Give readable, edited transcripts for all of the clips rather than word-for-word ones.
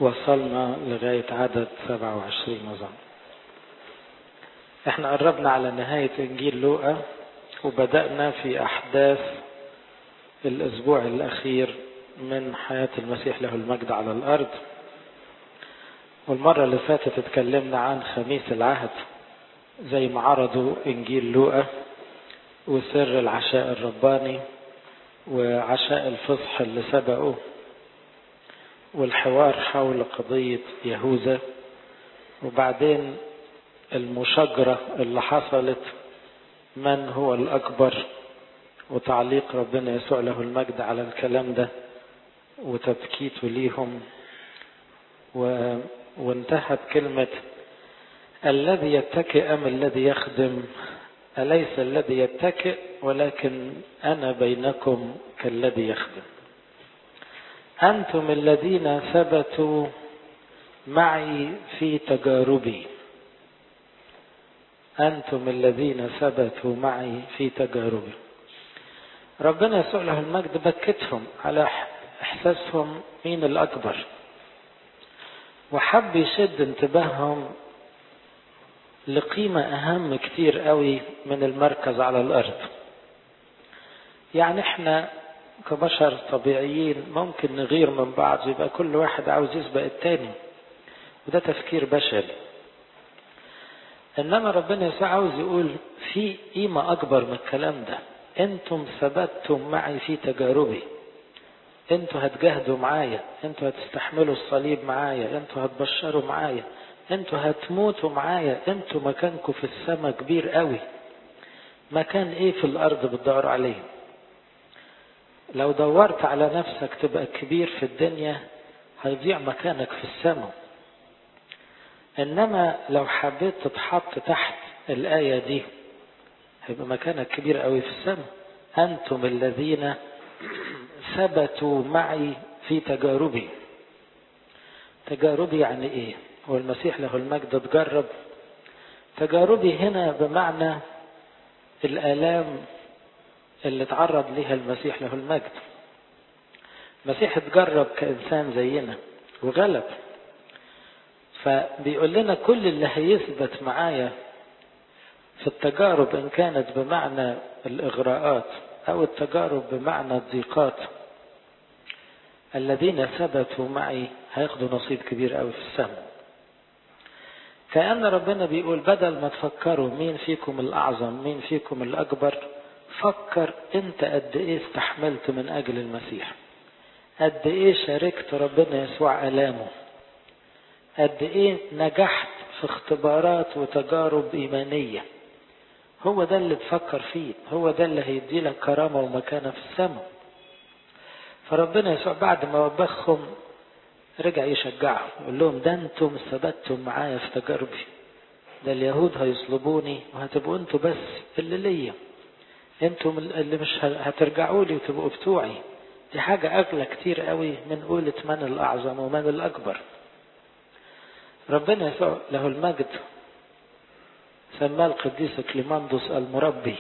وصلنا لغاية عدد 27 نظام. احنا قربنا على نهاية انجيل لوقا وبدأنا في احداث الاسبوع الاخير من حياة المسيح له المجد على الارض. والمرة اللي فاتت اتكلمنا عن خميس العهد زي ما عرضوا انجيل لوقا وسر العشاء الرباني وعشاء الفصح اللي سبقه والحوار حول قضية يهوذا، وبعدين المشاجرة اللي حصلت من هو الأكبر وتعليق ربنا يسوع له المجد على الكلام ده وتبكيته ليهم. وانتهت كلمة الذي يتكئ أم الذي يخدم، أليس الذي يتكئ ولكن أنا بينكم كالذي يخدم. أنتم الذين ثبتوا معي في تجاربي، أنتم الذين ثبتوا معي في تجاربي. ربنا يسوع له المجد بكتهم على إحساسهم مين الأكبر، وحب يشد انتباههم لقيمة أهم كتير قوي من المركز على الأرض. يعني احنا كبشر طبيعيين ممكن نغير من بعض، يبقى كل واحد عاوز يسبق التاني، وده تفكير بشري. انما ربنا يسوع عاوز يقول في قيمة اكبر من الكلام ده. انتم ثبتتم معي في تجاربي، انتوا هتجاهدوا معايا، انتوا هتستحملوا الصليب معايا، انتوا هتبشروا معايا، انتوا هتموتوا معايا، انتوا مكانكم في السماء كبير قوي. مكان ايه في الارض بتدور عليه؟ لو دورت على نفسك تبقى كبير في الدنيا هيضيع مكانك في السماء. انما لو حبيت تتحط تحت الآية دي هيبقى مكانك كبير قوي في السماء. أنتم الذين ثبتوا معي في تجاربي. تجاربي يعني ايه؟ هو المسيح له المجد تجرب. تجاربي هنا بمعنى الآلام اللي تعرض لها المسيح له المجد. المسيح اتجرب كإنسان زينا وغلب، فبيقول لنا كل اللي هيثبت معايا في التجارب، إن كانت بمعنى الإغراءات أو التجارب بمعنى الضيقات، الذين ثبتوا معي هياخدوا نصيب كبير قوي في السماء. كأن ربنا بيقول بدل ما تفكروا مين فيكم الأعظم مين فيكم الأكبر، فكر انت قد ايه استحملت من أجل المسيح، قد ايه شاركت ربنا يسوع آلامه، قد ايه نجحت في اختبارات وتجارب إيمانية. هو ده اللي تفكر فيه، هو ده اللي هيدي لك كرامة ومكانة في السماء. فربنا يسوع بعد ما وبخهم رجع يشجعهم، يقول لهم ده انتم ثبتتم معايا في تجاربي، ده اليهود هيصلبوني وهتبقوا انتم بس اللي ليا، انتم اللي مش هترجعوا لي وتبقوا بتوعي. دي حاجة أغلى كتير قوي من قولة من الأعظم ومن الأكبر. ربنا يسوع له المجد سماه القديس كليماندوس المربي،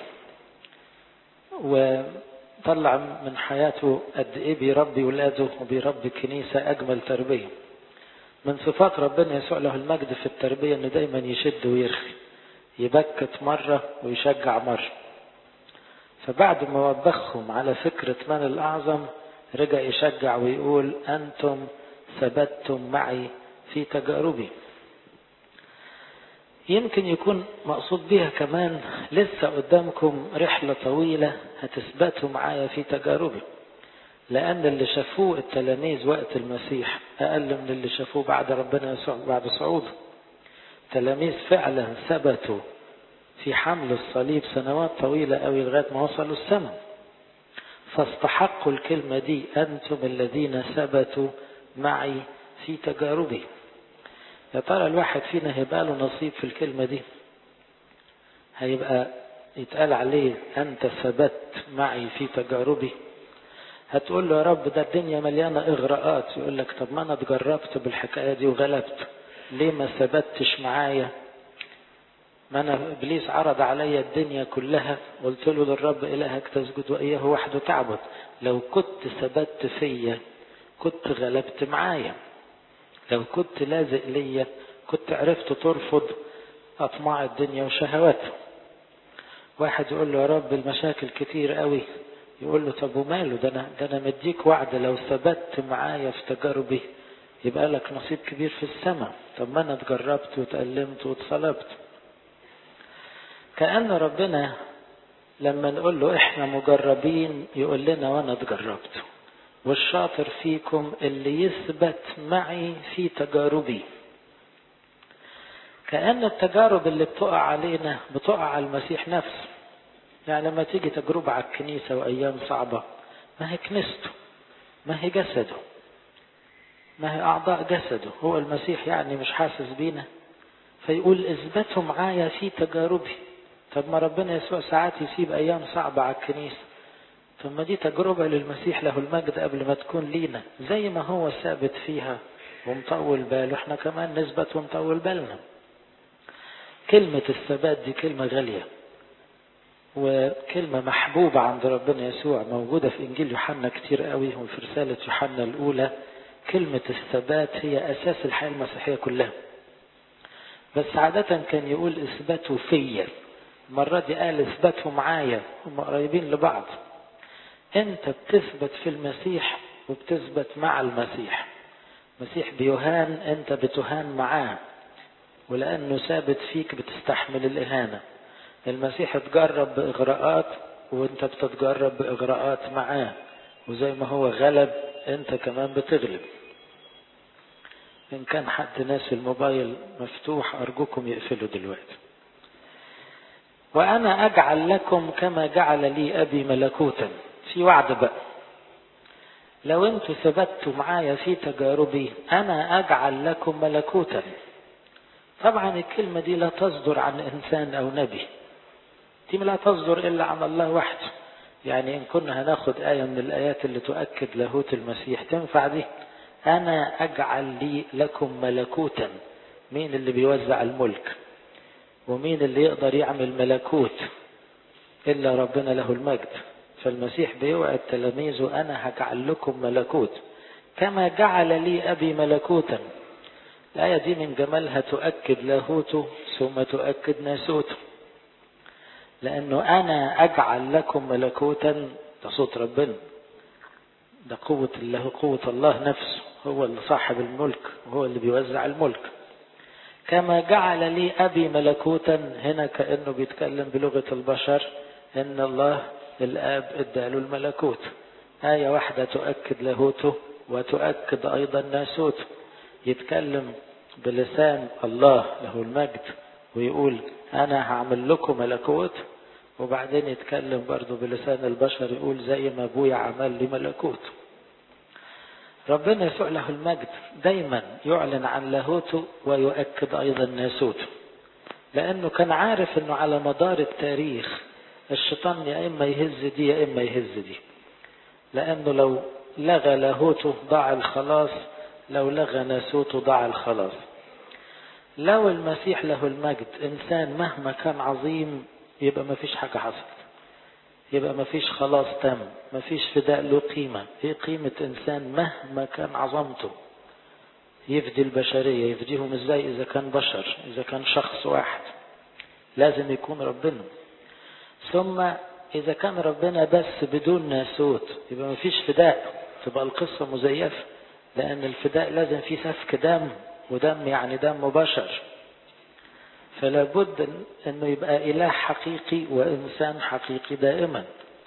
وطلع من حياته قد ايه بيربي ولاده وبيربي الكنيسة أجمل تربية. من صفات ربنا يسوع له المجد في التربية انه دايما يشد ويرخي، يبكت مرة ويشجع مرة. فبعد ما وبخهم على فكرة من الأعظم رجع يشجع ويقول أنتم ثبتتم معي في تجاربي. يمكن يكون مقصود بها كمان لسه قدامكم رحلة طويلة هتثبتوا معايا في تجاربي، لأن اللي شافوه التلاميذ وقت المسيح أقل من اللي شافوه بعد ربنا يسوع بعد صعوده. تلاميذ فعلا ثبتوا في حمل الصليب سنوات طويلة قوي لغاية ما وصلوا السماء، فاستحقوا الكلمة دي أنتم الذين ثبتوا معي في تجاربي. يا ترى الواحد فينا هيبقى له نصيب في الكلمة دي؟ هيبقى يتقال عليه أنت ثبت معي في تجاربي؟ هتقول له يا رب ده الدنيا مليانة إغراءات، يقول لك طب ما أنا اتجربت بالحكاية دي وغلبت، ليه ما ثبتش معايا؟ ما أنا إبليس عرض علي الدنيا كلها، قلت له للرب إلهك تسجد وإياه وحده تعبد، لو كنت ثبت فيا كنت غلبت معايا. لو كنت لازق ليا كنت عرفت ترفض أطماع الدنيا وشهواتها. واحد يقول له يا رب المشاكل كتير قوي، يقول له طب وماله، ده أنا مديك وعد لو ثبت معايا في تجاربي يبقى لك نصيب كبير في السماء. طب ما أنا اتجربت وتألمت واتصلبت. كأن ربنا لما نقول له احنا مجربين يقول لنا وانا اتجربت، والشاطر فيكم اللي يثبت معي في تجاربي. كأن التجارب اللي بتقع علينا بتقع على المسيح نفسه. يعني لما تيجي تجربة على الكنيسة وأيام صعبة، ما هي كنيسته، ما هي جسده، ما هي أعضاء جسده، هو المسيح يعني مش حاسس بينا؟ فيقول اثبتوا معايا في تجاربي. طب ما ربنا يسوع ساعات يسيب أيام صعبة على الكنيسة، طب ما دي تجربة للمسيح له المجد قبل ما تكون لينا. زي ما هو ثابت فيها ومطول باله، احنا كمان نثبت ونطول بالنا. كلمة الثبات دي كلمة غالية وكلمة محبوبة عند ربنا يسوع، موجودة في إنجيل يوحنا كتير قوي وفي رسالة يوحنا الأولى. كلمة الثبات هي أساس الحياة المسيحية كلها. بس عادة كان يقول اثبتوا فيا، المرة دي قال اثبتوا معايا، هم قريبين لبعض. انت بتثبت في المسيح وبتثبت مع المسيح. المسيح بيهان، انت بتهان معاه، ولأنه ثابت فيك بتستحمل الإهانة. المسيح اتجرب بإغراءات وانت بتتجرب بإغراءات معاه، وزي ما هو غلب انت كمان بتغلب. إن كان حد ناس الموبايل مفتوح أرجوكم يقفلوا دلوقتي. وأنا أجعل لكم كما جعل لي أبي ملكوتا. في وعد بقى، لو انتوا ثبتوا معايا في تجاربي أنا أجعل لكم ملكوتا. طبعا الكلمة دي لا تصدر عن إنسان أو نبي، دي لا تصدر إلا عن الله وحده. يعني إن كنا هناخد آية من الآيات اللي تؤكد لاهوت المسيح تنفع دي. أنا أجعل لي لكم ملكوتا. مين اللي بيوزع الملك ومين اللي يقدر يعمل ملكوت إلا ربنا له المجد. فالمسيح بيوعد تلاميذه أنا هجعل لكم ملكوت كما جعل لي أبي ملكوتا. الآية دي من جمالها تؤكد لاهوته ثم تؤكد ناسوته، لأنه أنا أجعل لكم ملكوتا ده صوت ربنا، ده قوة الله، قوة الله نفسه، هو اللي صاحب الملك وهو اللي بيوزع الملك. كما جعل لي أبي ملكوتا، هنا كأنه بيتكلم بلغة البشر إن الله الآب اداله الملكوت. آية واحدة تؤكد لاهوته وتؤكد أيضا ناسوته. يتكلم بلسان الله له المجد ويقول أنا هعمل لكم ملكوت، وبعدين يتكلم برضو بلسان البشر يقول زي ما أبويا عمل لي ملكوت. ربنا يسوع له المجد دايما يعلن عن لاهوته ويؤكد أيضا ناسوته، لأنه كان عارف أنه على مدار التاريخ الشيطان يا إما يهز دي يا إما يهز دي، لأنه لو لغى لاهوته ضاع الخلاص، لو لغى ناسوته ضاع الخلاص. لو المسيح له المجد إنسان مهما كان عظيم يبقى ما فيش حاجة حصلت، يبقى ما فيش خلاص تم، ما فيش فداء له قيمة. ايه قيمة إنسان مهما كان عظمته؟ يفدي البشرية، يفديهم ازاي إذا كان بشر، إذا كان شخص واحد؟ لازم يكون ربنا. ثم إذا كان ربنا بس بدون ناسوت يبقى ما فيش فداء، تبقى القصة مزيفة، لأن الفداء لازم فيه سفك دم، ودم يعني دم بشر. فلا بد أنه يبقى إله حقيقي وإنسان حقيقي دائما.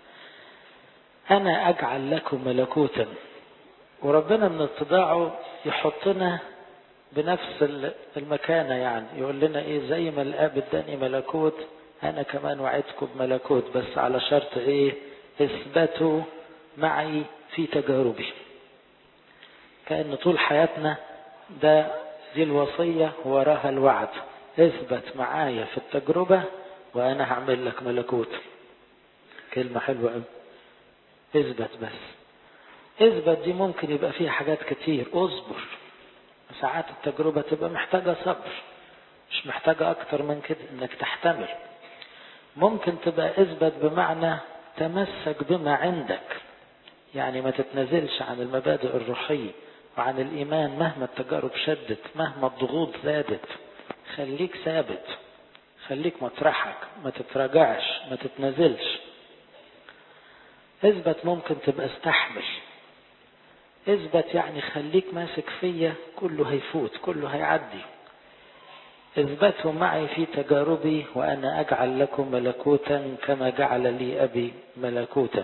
أنا أجعل لكم ملكوتا. وربنا من اتضاعه يحطنا بنفس المكانة، يعني يقول لنا إيه، زي ما الآب اداني ملكوت أنا كمان وعدكم بملكوت، بس على شرط إيه؟ اثبتوا معي في تجاربي. كأن طول حياتنا دي الوصية وراها الوعد، اثبت معايا في التجربة وأنا هعمل لك ملكوت. كلمة حلوة قوي، اثبت. بس اثبت دي ممكن يبقى فيها حاجات كتير. اصبر، ساعات التجربة تبقى محتاجة صبر، مش محتاجة أكتر من كده إنك تحتمل. ممكن تبقى اثبت بمعنى تمسك بما عندك، يعني ما تتنزلش عن المبادئ الروحية، وعن الإيمان مهما التجارب شدت، مهما الضغوط زادت. خليك ثابت، خليك مطرحك، ما تتراجعش، ما تتنزلش. اثبت، ممكن تبقى استحمل. اثبت يعني خليك ماسك فيا، كله هيفوت، كله هيعدي. اثبتوا معي في تجاربي وأنا أجعل لكم ملكوتا كما جعل لي أبي ملكوتا،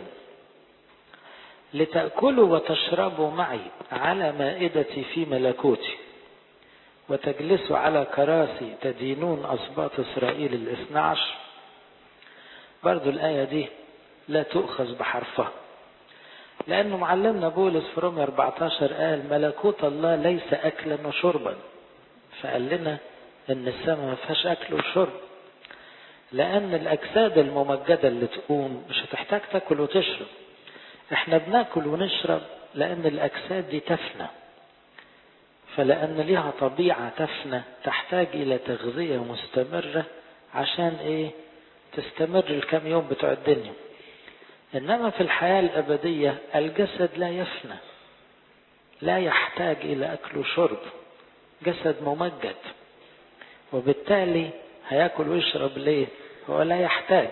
لتأكلوا وتشربوا معي على مائدتي في ملكوتي، وتجلسوا على كراسي تدينون أسباط إسرائيل 12. برضو الآية دي لا تؤخذ بحرفها، لأنه معلمنا بولس في رومية 14 قال ملكوت الله ليس أكلا وشربا، فقال لنا إن السماء ما فيهاش أكل وشرب، لأن الأجساد الممجدة اللي تقوم مش هتحتاج تاكل وتشرب. احنا بناكل ونشرب لأن الأجساد دي تفنى، فلأن ليها طبيعة تفنى تحتاج إلى تغذية مستمرة عشان إيه؟ تستمر الكام يوم بتوع الدنيا. إنما في الحياة الأبدية الجسد لا يفنى، لا يحتاج إلى أكل وشرب، جسد ممجد، وبالتالي هياكل ويشرب ليه؟ هو لا يحتاج.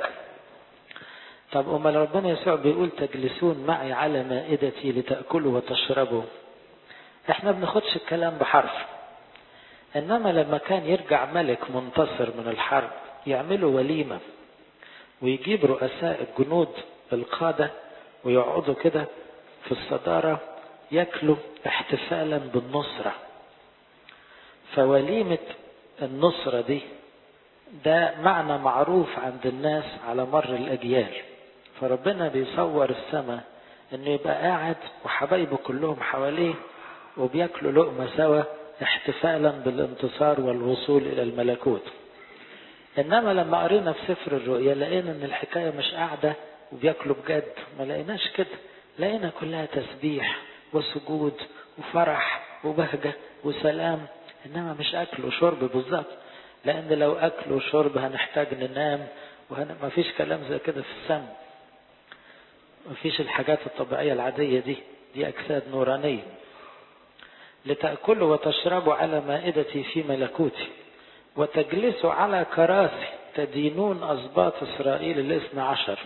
طب أما ربنا يسوع بيقول تجلسون معي على مائدتي لتأكلوا وتشربوا، احنا بناخدش الكلام بحرف. انما لما كان يرجع ملك منتصر من الحرب يعملوا وليمة ويجيب رؤساء الجنود القادة ويقعدوا كده في الصدارة يأكلوا احتفالا بالنصرة. فوليمة النصرة دي ده معنى معروف عند الناس على مر الأجيال. فربنا بيصور السماء انه يبقى قاعد وحبايبه كلهم حواليه وبياكلوا لقمة سوا احتفالا بالانتصار والوصول الى الملكوت. انما لما قرينا في سفر الرؤيا لقينا ان الحكاية مش قاعدة وبياكلوا بجد، ما لقيناش كده، لقينا كلها تسبيح وسجود وفرح وبهجة وسلام، انما مش اكل وشرب بالظبط. لان لو اكل وشرب هنحتاج ننام، ما فيش كلام زي كده في السماء، ما فيش الحاجات الطبيعية العادية دي اجساد نورانية. لتأكلوا وتشربوا على مائدتي في ملكوتي، وتجلسوا على كراسي تدينون أسباط إسرائيل 12.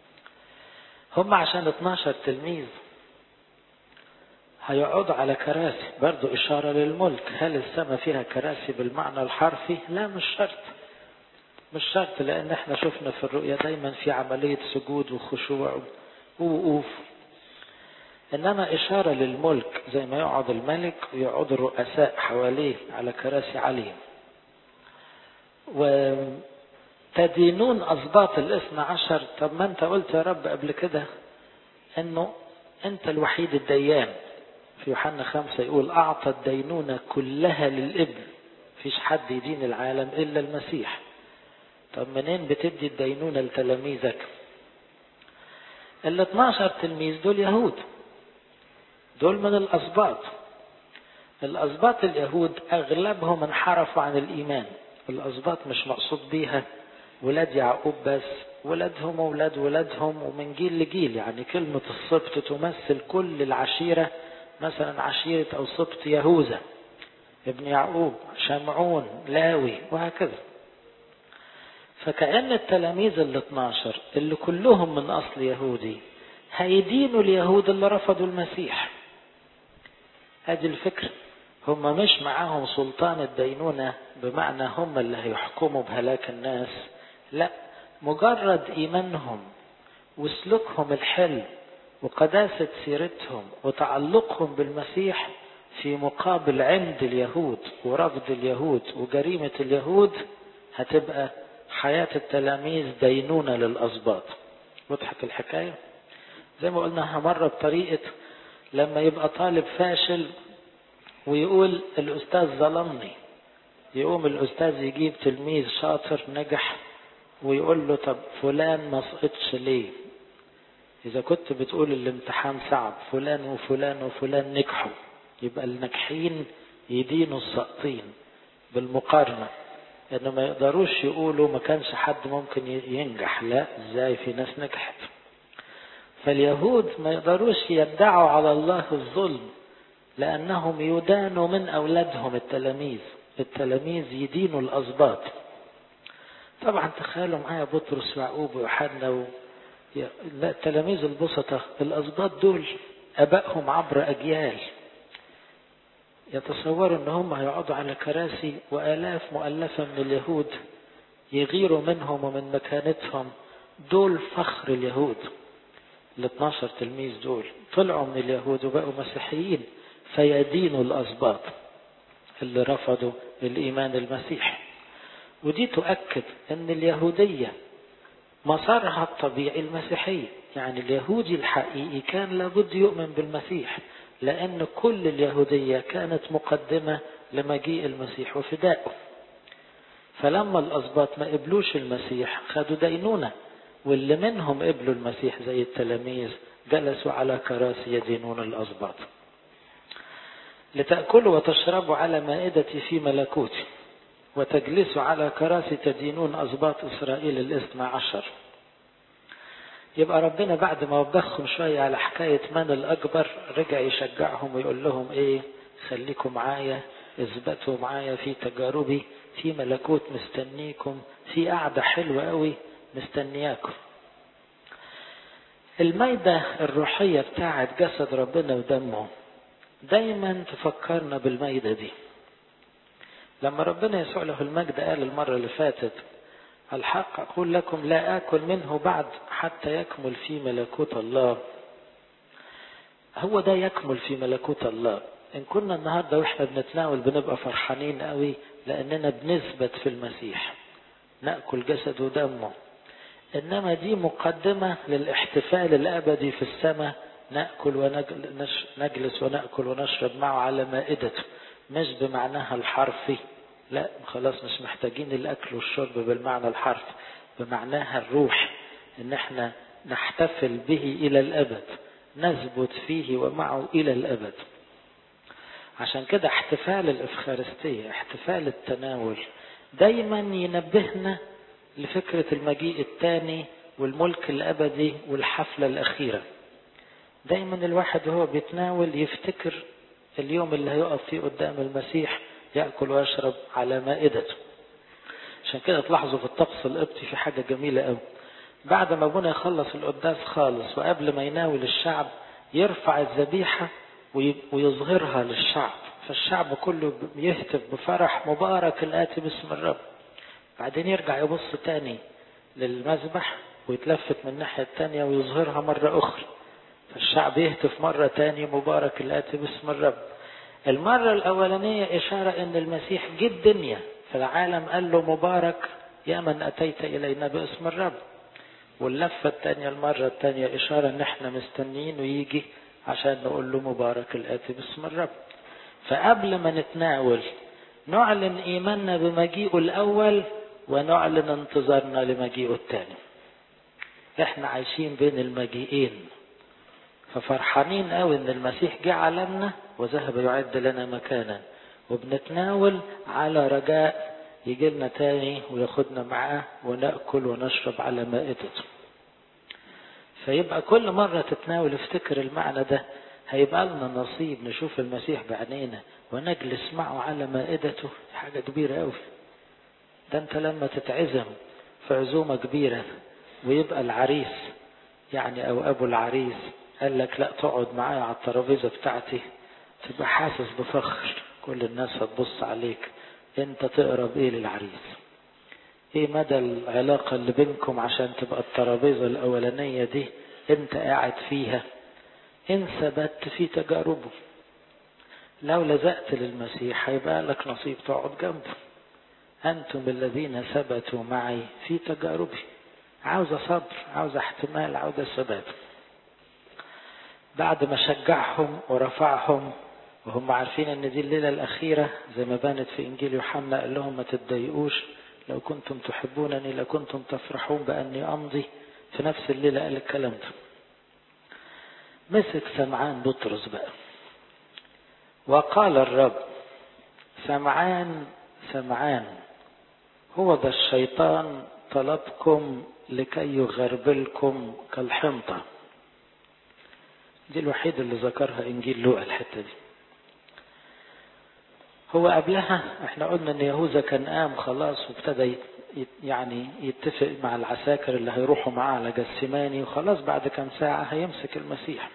هم عشان 12 تلميذ هيقعدوا على كراسي، برضو إشارة للملك. هل السماء فيها كراسي بالمعنى الحرفي؟ لا، مش شرط، مش شرط، لأن احنا شفنا في الرؤيا دايما في عملية سجود وخشوع ووقوف. إنما إشارة للملك، زي ما يقعد الملك ويقعد الرؤساء حواليه على كراسي عالية. وتدينون أسباط 12. طب ما أنت قلت يا رب قبل كده إنه أنت الوحيد الديان. في يوحنا 5 يقول أعطى الدينونة كلها للابن، فيش حد يدين العالم إلا المسيح. طب منين بتدي الدينونة لتلاميذك؟ 12 تلميذ دول يهود، دول من الأسباط. الأسباط اليهود أغلبهم انحرفوا عن الإيمان. الأسباط مش مقصود بيها ولاد يعقوب بس، ولادهم وولاد ولادهم ومن جيل لجيل. يعني كلمة السبط تمثل كل العشيرة، مثلا عشيرة أو سبط يهوذا ابن يعقوب، شمعون، لاوي، وهكذا. فكأن التلاميذ 12 اللي كلهم من أصل يهودي هيدينوا اليهود اللي رفضوا المسيح. هذه الفكرة. هم مش معاهم سلطان الدينونة بمعنى هم اللي هيحكموا بهلاك الناس، لا، مجرد إيمانهم وسلوكهم الحلو وقداسة سيرتهم وتعلقهم بالمسيح في مقابل عند اليهود ورفض اليهود وجريمة اليهود، هتبقى حياة التلاميذ دينونة للأسباط. وضحت الحكاية؟ زي ما قلناها مرة بطريقة لما يبقى طالب فاشل ويقول الأستاذ ظلمني، يقوم الأستاذ يجيب تلميذ شاطر نجح ويقول له طب فلان ما سقطش ليه؟ إذا كنت بتقول الامتحان صعب، فلان وفلان وفلان نجحوا، يبقى الناجحين يدينوا الساقطين بالمقارنة. إنه ما يقدروش يقولوا ما كانش حد ممكن ينجح، لا، إزاي في ناس نجحت. فاليهود ما يقدروش يدعوا على الله الظلم، لأنهم يدانوا من أولادهم التلاميذ يدينوا الأسباط. طبعا تخيلوا معايا بطرس ويعقوب ويوحنا لا، التلاميذ البسطة الأسباط دول أبائهم عبر أجيال، يتصوروا ان هم هيقعدوا على كراسي وآلاف مؤلفة من اليهود يغيروا منهم ومن مكانتهم. دول فخر اليهود. ال 12 تلميذ دول طلعوا من اليهود وبقوا مسيحيين فيدينوا الأسباط اللي رفضوا الإيمان المسيحي. ودي تؤكد ان اليهودية مسارها الطبيعي المسيحية. يعني اليهودي الحقيقي كان لابد يؤمن بالمسيح، لأن كل اليهودية كانت مقدمة لمجيء المسيح وفدائه. فلما الأسباط ما قبلوش المسيح خدوا دينونة، واللي منهم قبلوا المسيح زي التلاميذ جلسوا على كراسي يدينون الأسباط. لتأكلوا وتشربوا على مائدتي في ملكوتي، وتجلسوا على كراسي تدينون أسباط إسرائيل 12. يبقى ربنا بعد ما وبخهم شوية على حكاية من الأكبر رجع يشجعهم ويقول لهم ايه؟ خليكم معايا، اثبتوا معايا في تجاربي، في ملكوت مستنيكم، في قعدة حلوة قوي مستنياكم. المائدة الروحية بتاعت جسد ربنا ودمه دايما تفكرنا بالمائدة دي. لما ربنا يسوع له المجد قال المرة اللي فاتت الحق أقول لكم لا آكل منه بعد حتى يكمل في ملكوت الله، هو ده يكمل في ملكوت الله. إن كنا النهاردة وإحنا بنتناول بنبقى فرحانين قوي لأننا بنثبت في المسيح نأكل جسد ودمه، إنما دي مقدمة للاحتفال الأبدي في السماء، نأكل ونجلس ونأكل ونشرب معه على مائدته، مش بمعناها الحرفي، لا خلاص مش محتاجين الأكل والشرب بالمعنى الحرفي، بمعناها الروح، إن احنا نحتفل به إلى الأبد، نثبت فيه ومعه إلى الأبد. عشان كده احتفال الإفخارستية، احتفال التناول، دايما ينبهنا لفكرة المجيء الثاني والملك الأبدي والحفلة الأخيرة. دايما الواحد وهو بيتناول يفتكر اليوم اللي هيقف فيه قدام المسيح يأكل ويشرب على مائدته. عشان كده تلاحظوا في الطقس القبطي في حاجة جميلة قوي، بعد ما ابونا يخلص القداس خالص وقبل ما يناول الشعب يرفع الذبيحة ويظهرها للشعب، فالشعب كله يهتف بفرح مبارك الآتي باسم الرب. بعدين يرجع يبص تاني للمذبح ويتلفت من الناحية التانية ويظهرها مرة أخرى، فالشعب يهتف مرة تانية مبارك الآتي باسم الرب. المرة الأولانية إشارة أن المسيح جه الدنيا في العالم قال له مبارك يا من أتيت إلينا باسم الرب، واللفة الثانية المرة الثانية إشارة أن احنا مستنيين ويجي عشان نقول له مبارك الآتي باسم الرب. فقبل ما نتناول نعلن إيماننا بمجيئه الأول ونعلن انتظارنا لمجيئه الثاني. احنا عايشين بين المجيئين، ففرحانين قوي ان المسيح جه علمنا وذهب يعد لنا مكانا، وبنتناول على رجاء يجي لنا تاني وياخدنا معاه ونأكل ونشرب على مائدته. فيبقى كل مرة تتناول افتكر المعنى ده، هيبقى لنا نصيب نشوف المسيح بعينينا ونجلس معه على مائدته. حاجة كبيرة قوي. ده انت لما تتعزم في عزومة كبيرة ويبقى العريس يعني او ابو العريس قال لك لا تقعد معايا على الترابيزة بتاعتي، تبقى حاسس بفخر، كل الناس هتبص عليك، انت تقرب ايه للعريس، ايه مدى العلاقة اللي بينكم عشان تبقى الترابيزة الاولانية دي انت قاعد فيها. ان ثبت في تجاربه، لو لزقت للمسيح هيبقى لك نصيب تقعد جنبه. انتم الذين ثبتوا معي في تجاربي. عاوزة صبر، عاوزة احتمال، عاوزة ثبات. بعد ما شجعهم ورفعهم وهم عارفين ان دي الليلة الاخيرة زي ما بانت في انجيل يوحنا، قال لهم ما تتضايقوش، لو كنتم تحبونني لكنتم تفرحون باني امضي. في نفس الليلة قال الكلام ده. مسك سمعان بطرس بقى وقال الرب سمعان سمعان هو ذا الشيطان طلبكم لكي يغربلكم كالحنطة. دي الوحيدة اللي ذكرها انجيل لوقا الحتة دي. هو قبلها احنا قلنا ان يهوذا كان قام خلاص وابتدى يعني يتفق مع العساكر اللي هيروحوا معاه على جثماني، وخلاص بعد كام ساعة هيمسك المسيح.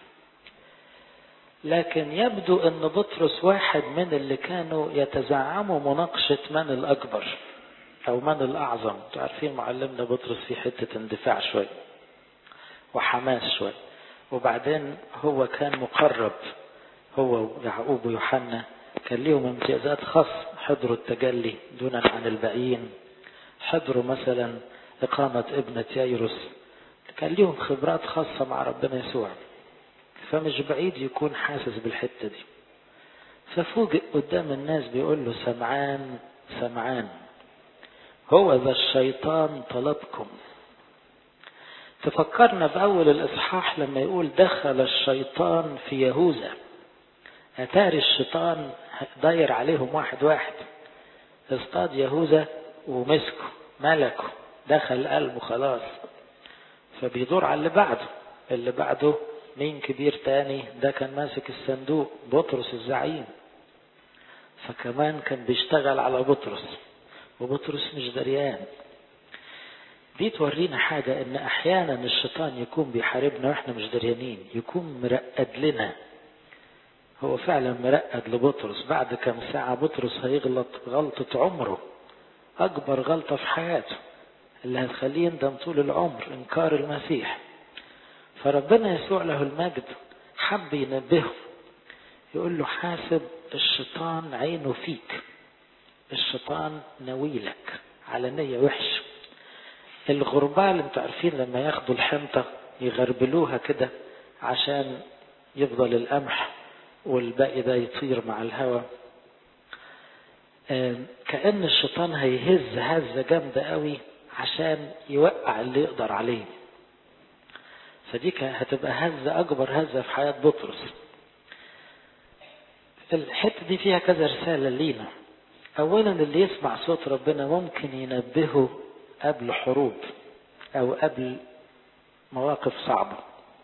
لكن يبدو ان بطرس واحد من اللي كانوا يتزعموا مناقشة من الأكبر أو من الأعظم. تعرفين معلمنا بطرس في حتة اندفاع شوي وحماس شوي، وبعدين هو كان مقرب، هو ويعقوب ويوحنا كان ليهم امتيازات خاصة، حضروا التجلي دونا عن الباقيين، حضروا مثلا إقامة ابنة يايروس، كان ليهم خبرات خاصة مع ربنا يسوع، فمش بعيد يكون حاسس بالحتة دي. ففوجئ قدام الناس بيقول له سمعان سمعان هو ذا الشيطان طلبكم. تفكرنا بأول الإصحاح لما يقول دخل الشيطان في يهوذا، أتاري الشيطان داير عليهم واحد واحد، اصطاد يهوذا ومسكه ملكه دخل قلبه خلاص، فبيدور على اللي بعده مين كبير تاني؟ ده كان ماسك الصندوق بطرس الزعيم، فكمان كان بيشتغل على بطرس وبطرس مش دريان. دي تورينا حاجة، ان احيانا الشيطان يكون بيحاربنا واحنا مش دريانين، يكون مرقد لنا. هو فعلا مرقد لبطرس. بعد كم ساعة بطرس هيغلط غلطة عمره، اكبر غلطة في حياته اللي هتخليه يندم طول العمر، انكار المسيح. فربنا يسوع له المجد حب ينبهه، يقول له حاسب الشيطان عينه فيك، الشيطان نويلك على نية وحش. الغربال انتوا عارفين لما ياخدوا الحنطة يغربلوها كده عشان يفضل القمح والباقي ده يطير مع الهواء، كأن الشيطان هيهز هزة جامدة قوي عشان يوقع اللي يقدر عليه. فدي هتبقى هزة أكبر هزة في حياة بطرس. الحتة دي فيها كذا رسالة لينا. أولا اللي يسمع صوت ربنا ممكن ينبهه قبل حروب أو قبل مواقف صعبة،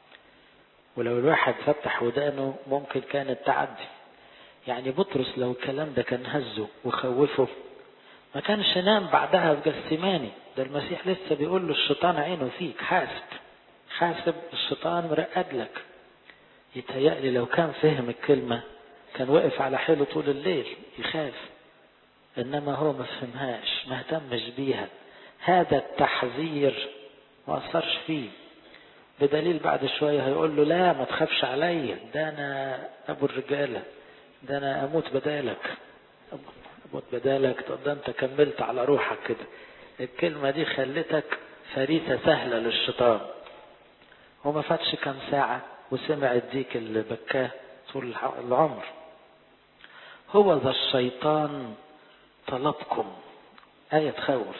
ولو الواحد فتح ودانه ممكن كانت تعدي. يعني بطرس لو الكلام ده كان هزه وخوفه ما كانش نام بعدها في جثماني. ده المسيح لسه بيقول له الشيطان عينه فيك، حاسب الشيطان مرقد لك. يتهيألي لو كان فهم الكلمة كان وقف على حيله طول الليل يخاف، إنما هو ما فهمهاش، ما اهتمش بيها. هذا التحذير ما أثرش فيه، بدليل بعد شوية هيقول له لا ما تخافش عليا، ده أنا أبو الرجالة، ده أنا أموت بدالك. أموت بدالك؟ طب ده أنت كملت على روحك كده. الكلمة دي خلتك فريسة سهلة للشيطان. وما فاتش كم ساعة وسمع الديك اللي بكاه طول العمر. هو ذا الشيطان طلبكم، آية تخوف.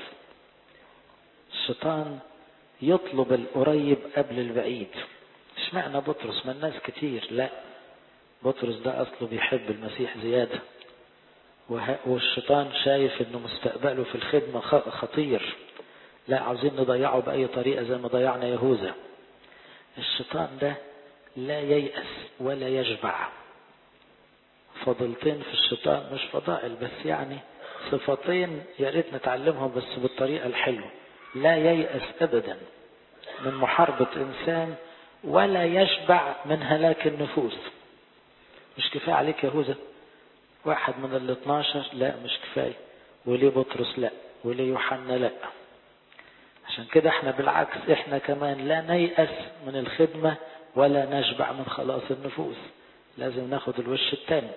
الشيطان يطلب القريب قبل البعيد. اشمعنى بطرس؟ ما الناس كتير. لا، بطرس ده أصله بيحب المسيح زيادة، والشيطان شايف انه مستقبله في الخدمة خطير، لا عاوزين نضيعه بأي طريقة زي ما ضيعنا يهوذا. الشيطان ده لا ييأس ولا يشبع. فضلتين في الشيطان، مش فضائل بس، يعني صفتين يا ريت نتعلمهم بس بالطريقة الحلوة. لا ييأس أبدا من محاربة إنسان، ولا يشبع من هلاك النفوس. مش كفاية عليك يهوذا واحد من 12؟ لا مش كفاية. وليه بطرس لا؟ وليه يوحنا لا؟ عشان كده احنا بالعكس، احنا كمان لا نيأس من الخدمة ولا نشبع من خلاص النفوس، لازم ناخد الوش التاني.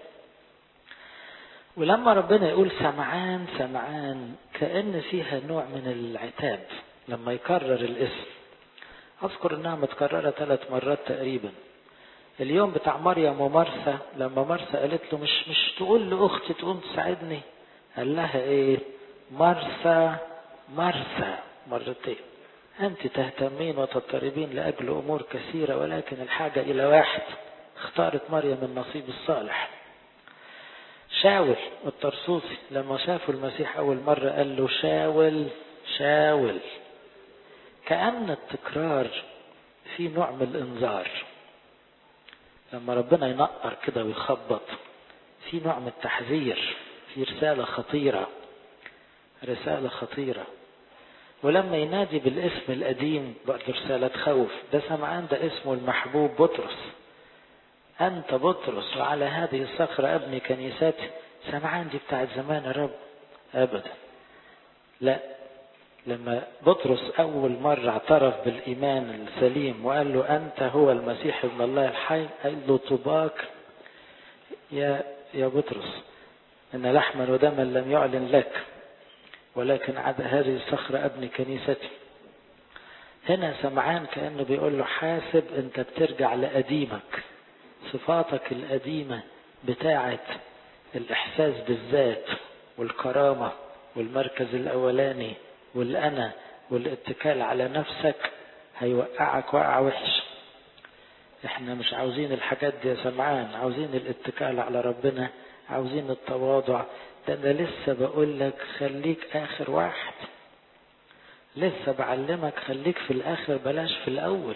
ولما ربنا يقول سمعان سمعان كأن فيها نوع من العتاب لما يكرر الاسم. أذكر أنها متكررة 3 مرات تقريبا. اليوم بتاع مريم ومرثا، لما مرثا قالت له مش تقول لأختي تقوم تساعدني، قال لها ايه؟ مرثا مرثا مرتين، أنت تهتمين وتضطربين لأجل أمور كثيرة ولكن الحاجة إلى واحد، اختارت مريم النصيب الصالح. شاول الطرسوسي لما شافوا المسيح أول مرة قال له شاول شاول. كأن التكرار في نوع من الإنذار. لما ربنا ينقر كده ويخبط في نوع من التحذير، في رسالة خطيرة، رسالة خطيرة. ولما ينادي بالاسم القديم برضه رسالة خوف. ده سمعان ده اسمه المحبوب بطرس، أنت بطرس وعلى هذه الصخرة أبني كنيستي. سمعان دي بتاعت زمان يا رب؟ أبدا لا. لما بطرس أول مرة اعترف بالإيمان السليم وقال له أنت هو المسيح ابن الله الحي، قال له طباك يا بطرس، إن لحما ودما لم يعلن لك، ولكن عاد هذه الصخرة أبني كنيستي. هنا سمعان كأنه بيقول له حاسب، أنت بترجع لقديمك، صفاتك القديمة بتاعت الإحساس بالذات والكرامة والمركز الأولاني والأنا والاتكال على نفسك هيوقعك وقع وحش. احنا مش عاوزين الحاجات دي يا سمعان، عاوزين الاتكال على ربنا، عاوزين التواضع. ده انا لسه بقول لك خليك آخر واحد، لسه بعلمك خليك في الآخر بلاش في الأول.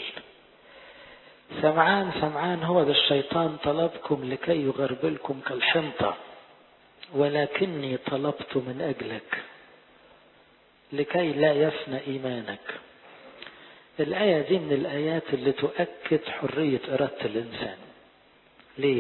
سمعان هو ده الشيطان طلبكم لكي يغربلكم كالحنطة، ولكني طلبت من أجلك لكي لا يفنى إيمانك. الآية دي من الآيات اللي تؤكد حرية إرادة الإنسان. ليه؟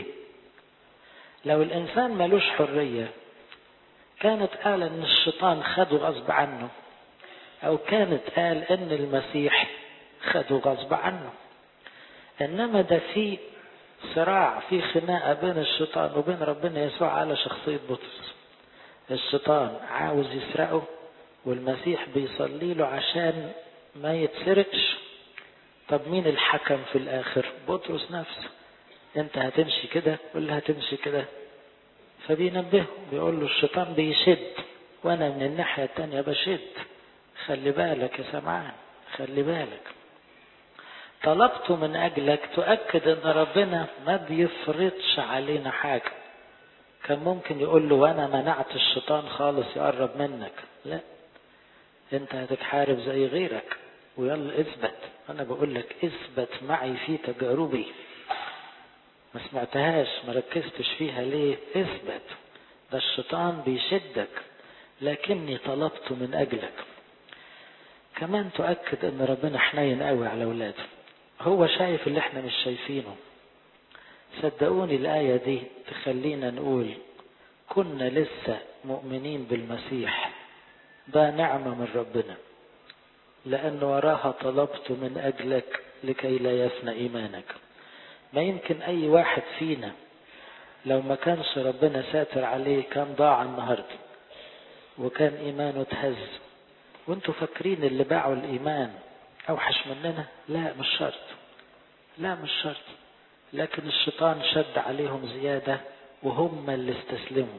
لو الإنسان ملوش حرية كانت قال أن الشيطان خده غصب عنه، أو كانت قال أن المسيح خده غصب عنه. إنما ده في صراع، في خناقة بين الشيطان وبين ربنا يسوع على شخصية بطرس. الشيطان عاوز يسرقه، والمسيح بيصلي له عشان ما يتسرقش. طب مين الحكم في الآخر؟ بطرس نفسه. انت هتمشي كده ولا هتمشي كده؟ فبينبهه بيقول له الشيطان بيشد وانا من الناحية التانية بشد، خلي بالك يا سمعان، خلي بالك. طلبت من أجلك تؤكد أن ربنا ما بيفرضش علينا حاجة. كان ممكن يقول له وأنا منعت الشيطان خالص يقرب منك، لا، أنت هتتحارب زي غيرك ويلا اثبت. أنا بقول لك اثبت معي في تجاربي. ما سمعتهاش، ما ركزتش فيها ليه؟ اثبت. ده الشيطان بيشدك، لكني طلبت من أجلك. كمان تؤكد أن ربنا حنين قوي على أولاده، هو شايف اللي احنا مش شايفينه. صدقوني الآية دي تخلينا نقول كنا لسه مؤمنين بالمسيح، ده نعمة من ربنا، لأن وراها طلبت من أجلك لكي لا يفنى إيمانك. ما يمكن أي واحد فينا لو ما كانش ربنا ساتر عليه كان ضاع النهاردة وكان إيمانه تهز. وانتوا فاكرين اللي باعوا الإيمان أوحش مننا؟ لا مش شرط، لا مش شرط، لكن الشيطان شد عليهم زيادة وهم اللي استسلموا.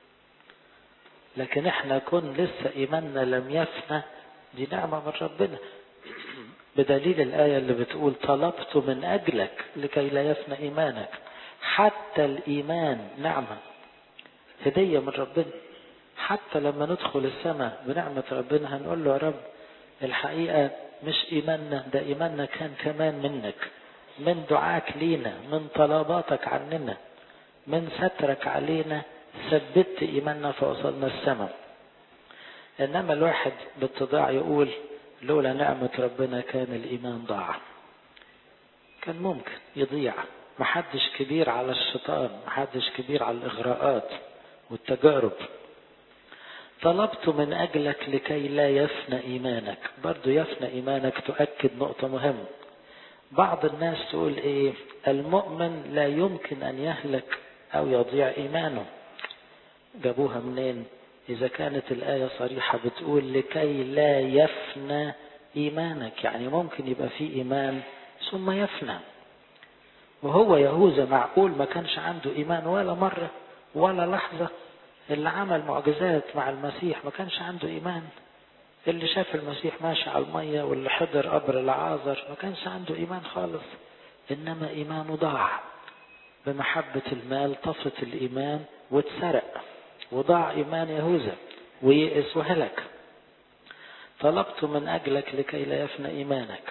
لكن احنا كن لسه إيماننا لم يفنى، دي نعمة من ربنا، بدليل الآية اللي بتقول طلبت من أجلك لكي لا يفنى إيمانك. حتى الإيمان نعمة، هدية من ربنا. حتى لما ندخل السماء بنعمة ربنا هنقول له يا رب الحقيقة مش إيماننا ده، إيماننا كان كمان منك، من دعاك لينا، من طلباتك عننا، من سترك علينا، ثبت إيماننا فوصلنا السماء. إنما الواحد بالتضاع يقول لولا نعمة ربنا كان الإيمان ضاع، كان ممكن يضيع. محدش كبير على الشيطان، محدش كبير على الإغراءات والتجارب. طلبت من أجلك لكي لا يفنى إيمانك. برضو يفنى إيمانك تؤكد نقطة مهمة. بعض الناس تقول إيه؟ المؤمن لا يمكن أن يهلك أو يضيع إيمانه. جابوها منين؟ إذا كانت الآية صريحة بتقول لكي لا يفنى إيمانك، يعني ممكن يبقى فيه إيمان ثم يفنى. وهو يهوذا معقول ما كانش عنده إيمان ولا مرة ولا لحظة؟ اللي عمل معجزات مع المسيح ما كانش عنده إيمان. اللي شاف المسيح ماشي على المية واللي حضر قبر العازر ما كانش عنده إيمان خالص. إنما إيمانه ضاع بمحبة المال، طفت الإيمان واتسرق، وضاع إيمان يهوذا ويئس وهلك. طلبت من أجلك لكي لا يفنى إيمانك.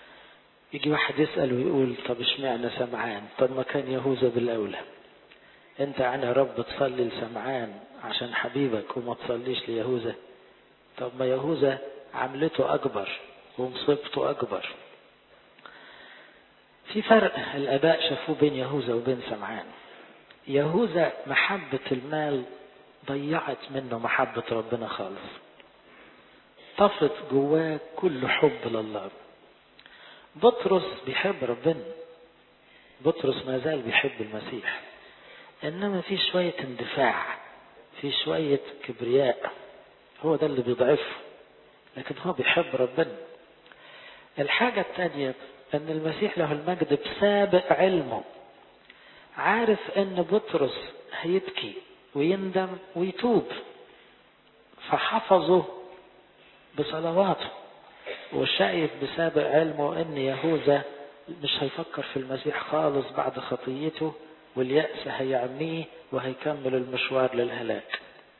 يجي واحد يسأل ويقول طب اشمعنى سمعان؟ طب ما كان يهوذا بالأولى. انت يعني يا رب تصلي لسمعان عشان حبيبك وما تصليش ليهوذا؟ طب ما يهوذا عملته اكبر ومصيبته اكبر. في فرق الاباء شافوه بين يهوذا وبين سمعان. يهوذا محبة المال ضيعت منه محبة ربنا خالص، طفت جواه كل حب لله. بطرس بيحب ربنا، بطرس ما زال بيحب المسيح، انما في شوية اندفاع، في شوية كبرياء، هو ده اللي بيضعفه، لكن هو بيحب ربنا. الحاجة الثانية ان المسيح له المجد بسابق علمه عارف ان بطرس هيبكي ويندم ويتوب، فحفظه بصلواته، وشايف بسابق علمه ان يهوذا مش هيفكر في المسيح خالص بعد خطيته، واليأس هيعميه وهيكمل المشوار للهلاك.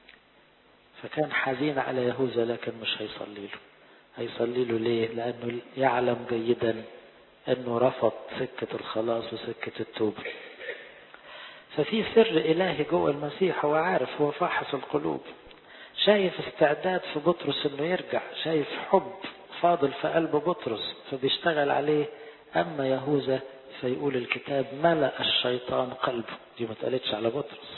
فكان حزين على يهوذا لكن مش هيصلي له. هيصلي له ليه؟ لأنه يعلم جيدا أنه رفض سكة الخلاص وسكة التوبة. ففي سر إلهي جوه المسيح، هو عارف، هو فاحص القلوب، شايف استعداد في بطرس أنه يرجع، شايف حب فاضل في قلب بطرس فبيشتغل عليه. أما يهوذا فيقول الكتاب ملأ الشيطان قلبه. دي ما تقالتش على بطرس،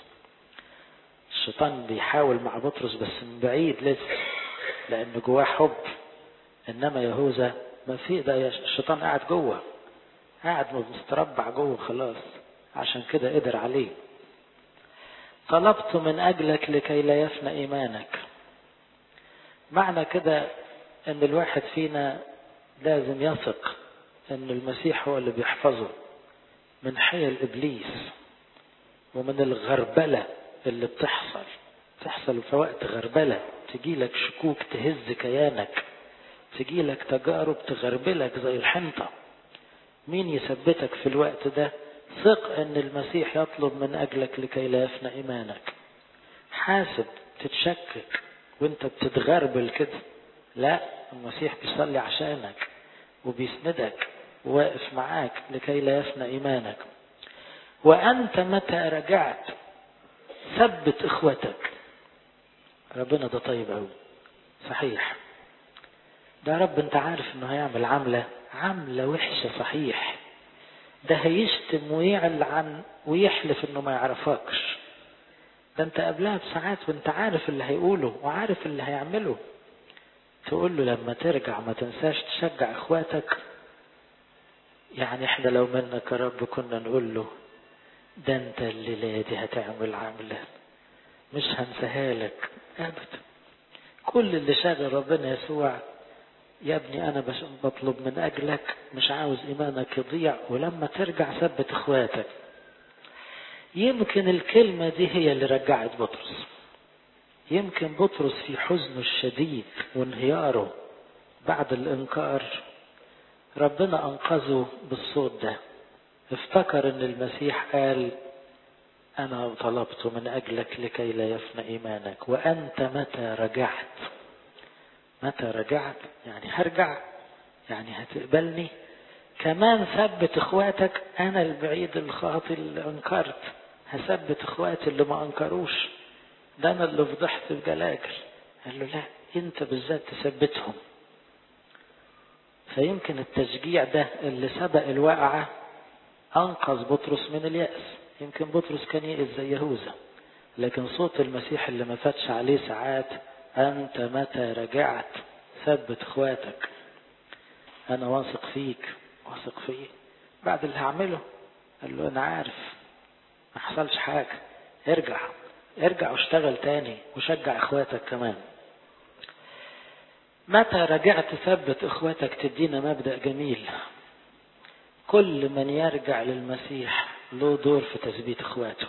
الشيطان بيحاول مع بطرس بس من بعيد لسه، لأنه جواه حب. إنما يهوذا ما في ده، الشيطان قاعد جوه، قاعد مستربع جوه خلاص، عشان كده قدر عليه. طلبت من أجلك لكي لا يفنى إيمانك. معنى كده أن الواحد فينا لازم يثق أن المسيح هو اللي بيحفظه من حيل إبليس ومن الغربلة اللي بتحصل في وقت غربلة. تجيلك شكوك تهز كيانك، تجيلك تجارب تغربلك زي الحنطة. مين يثبتك في الوقت ده؟ ثق أن المسيح يطلب من أجلك لكي لا يفنى إيمانك. حاسب تتشكك وانت بتتغربل كده، لا، المسيح بيصلي عشانك وبيسندك وواقف معاك لكي لا يفنى إيمانك. وأنت متى رجعت ثبت إخوتك. ربنا ده طيب أوي، صحيح ده رب انت عارف انه هيعمل عملة وحشة، صحيح ده هيشتم ويعلن ويحلف انه ما يعرفكش، ده انت قبلها بساعات وانت عارف اللي هيقوله وعارف اللي هيعمله. تقول له لما ترجع ما تنساش تشجع اخواتك. يعني احنا لو منك يا رب كنا نقول له ده انت الليلة دي هتعمل عملة مش هنساها لك ابدا. كل اللي شاغل ربنا يسوع، يا ابني انا بطلب من اجلك، مش عاوز ايمانك يضيع، ولما ترجع ثبت اخواتك. يمكن الكلمة دي هي اللي رجعت بطرس. يمكن بطرس في حزنه الشديد وانهياره بعد الانكار ربنا انقذه بالصوت ده، افتكر ان المسيح قال انا طلبت من اجلك لكي لا يفنى ايمانك. وانت متى رجعت يعني هرجع، يعني هتقبلني كمان. ثبت اخواتك، انا البعيد الخاطئ اللي انكرت هثبت اخواتي اللي ما انكروش، ده انا اللي فضحت بجلاجل. قال له لا، انت بالذات تثبتهم. فيمكن التشجيع ده اللي سبق الوقعة انقذ بطرس من اليأس. يمكن بطرس كان يئس زي يهوذا، لكن صوت المسيح اللي ما فاتش عليه ساعات، انت متى رجعت ثبت اخواتك، انا واثق فيك واثق فيه. بعد اللي هعمله قال له انا عارف ما حصلش حاجة، ارجع واشتغل تاني وشجع اخواتك كمان. متى رجعت ثبت اخواتك تدينا مبدأ جميل. كل من يرجع للمسيح له دور في تثبيت اخواته.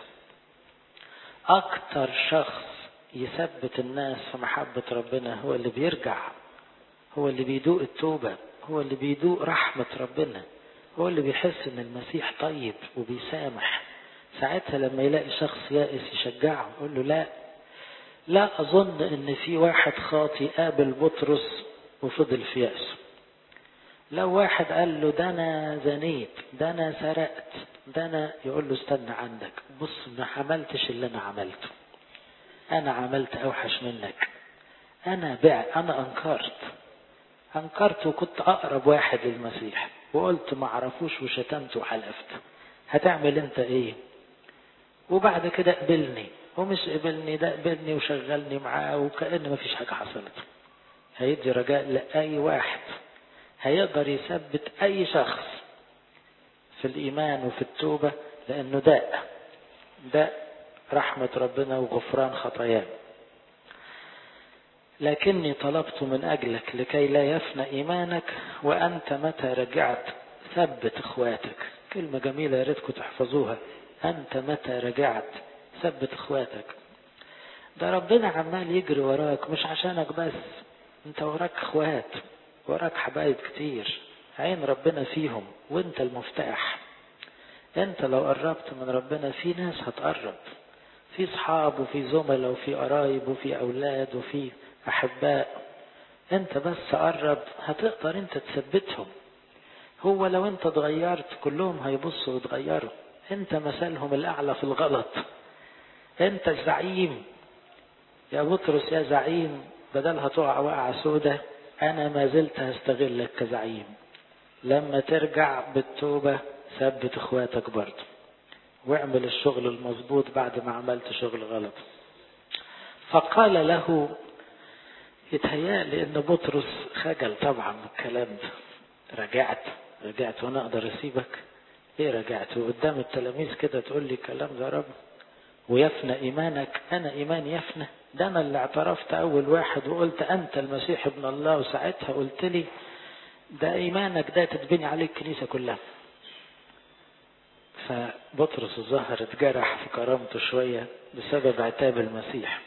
اكتر شخص يثبت الناس في محبة ربنا هو اللي بيرجع، هو اللي بيدوق التوبة، هو اللي بيدوق رحمة ربنا، هو اللي بيحس ان المسيح طيب وبيسامح. ساعتها لما يلاقي شخص يائس يشجعه، يقول له لا أظن أن في واحد خاطي قابل بطرس وفضل في يأسه. لو واحد قال له ده انا زنيت، ده انا سرقت، ده انا، يقول له استنى عندك، بص ما عملتش اللي انا عملته، انا عملت اوحش منك، انا انكرت وكنت اقرب واحد للمسيح وقلت ما عرفوش وشتمت وحلفت، هتعمل انت ايه؟ وبعد كده قبلني، ومش قبلني ده قبلني وشغلني معاه وكأن ما فيش حاجة حصلت. هيدي رجاء لأي واحد، هيقدر يثبت أي شخص في الإيمان وفي التوبة، لأنه ده رحمة ربنا وغفران خطاياه. لكني طلبت من أجلك لكي لا يفنى إيمانك، وأنت متى رجعت ثبت إخواتك. كلمة جميلة يا ريتكم تحفظوها، أنت متى رجعت ثبت إخواتك. ده ربنا عمال يجري وراك، مش عشانك بس، أنت وراك إخوات، وراك حبايب كتير، عين ربنا فيهم، وأنت المفتاح. أنت لو قربت من ربنا في ناس هتقرب، في صحاب وفي زملاء وفي قرايب وفي أولاد وفي أحباء. أنت بس قرب هتقدر أنت تثبتهم. هو لو أنت اتغيرت كلهم هيبصوا ويتغيروا. أنت مثلهم الأعلى في الغلط، أنت الزعيم يا بطرس، يا زعيم، بدلها تقع وقعة سودة أنا ما زلت هستغلك كزعيم. لما ترجع بالتوبة ثبت إخواتك برضه، واعمل الشغل المظبوط بعد ما عملت شغل غلط. فقال له، يتهيألي ان بطرس خجل طبعا من الكلام ده. رجعت وانا اقدر اسيبك؟ ايه رجعت وقدام التلاميذ كده تقول لي كلام ده رب؟ ويفنى ايمانك؟ انا ايماني يفنى؟ ده انا اللي اعترفت اول واحد وقلت انت المسيح ابن الله، وساعتها قلت لي ده ايمانك ده تتبني عليه الكنيسة كلها. فبطرس الظاهر اتجرح في كرامته شوية بسبب عتاب المسيح.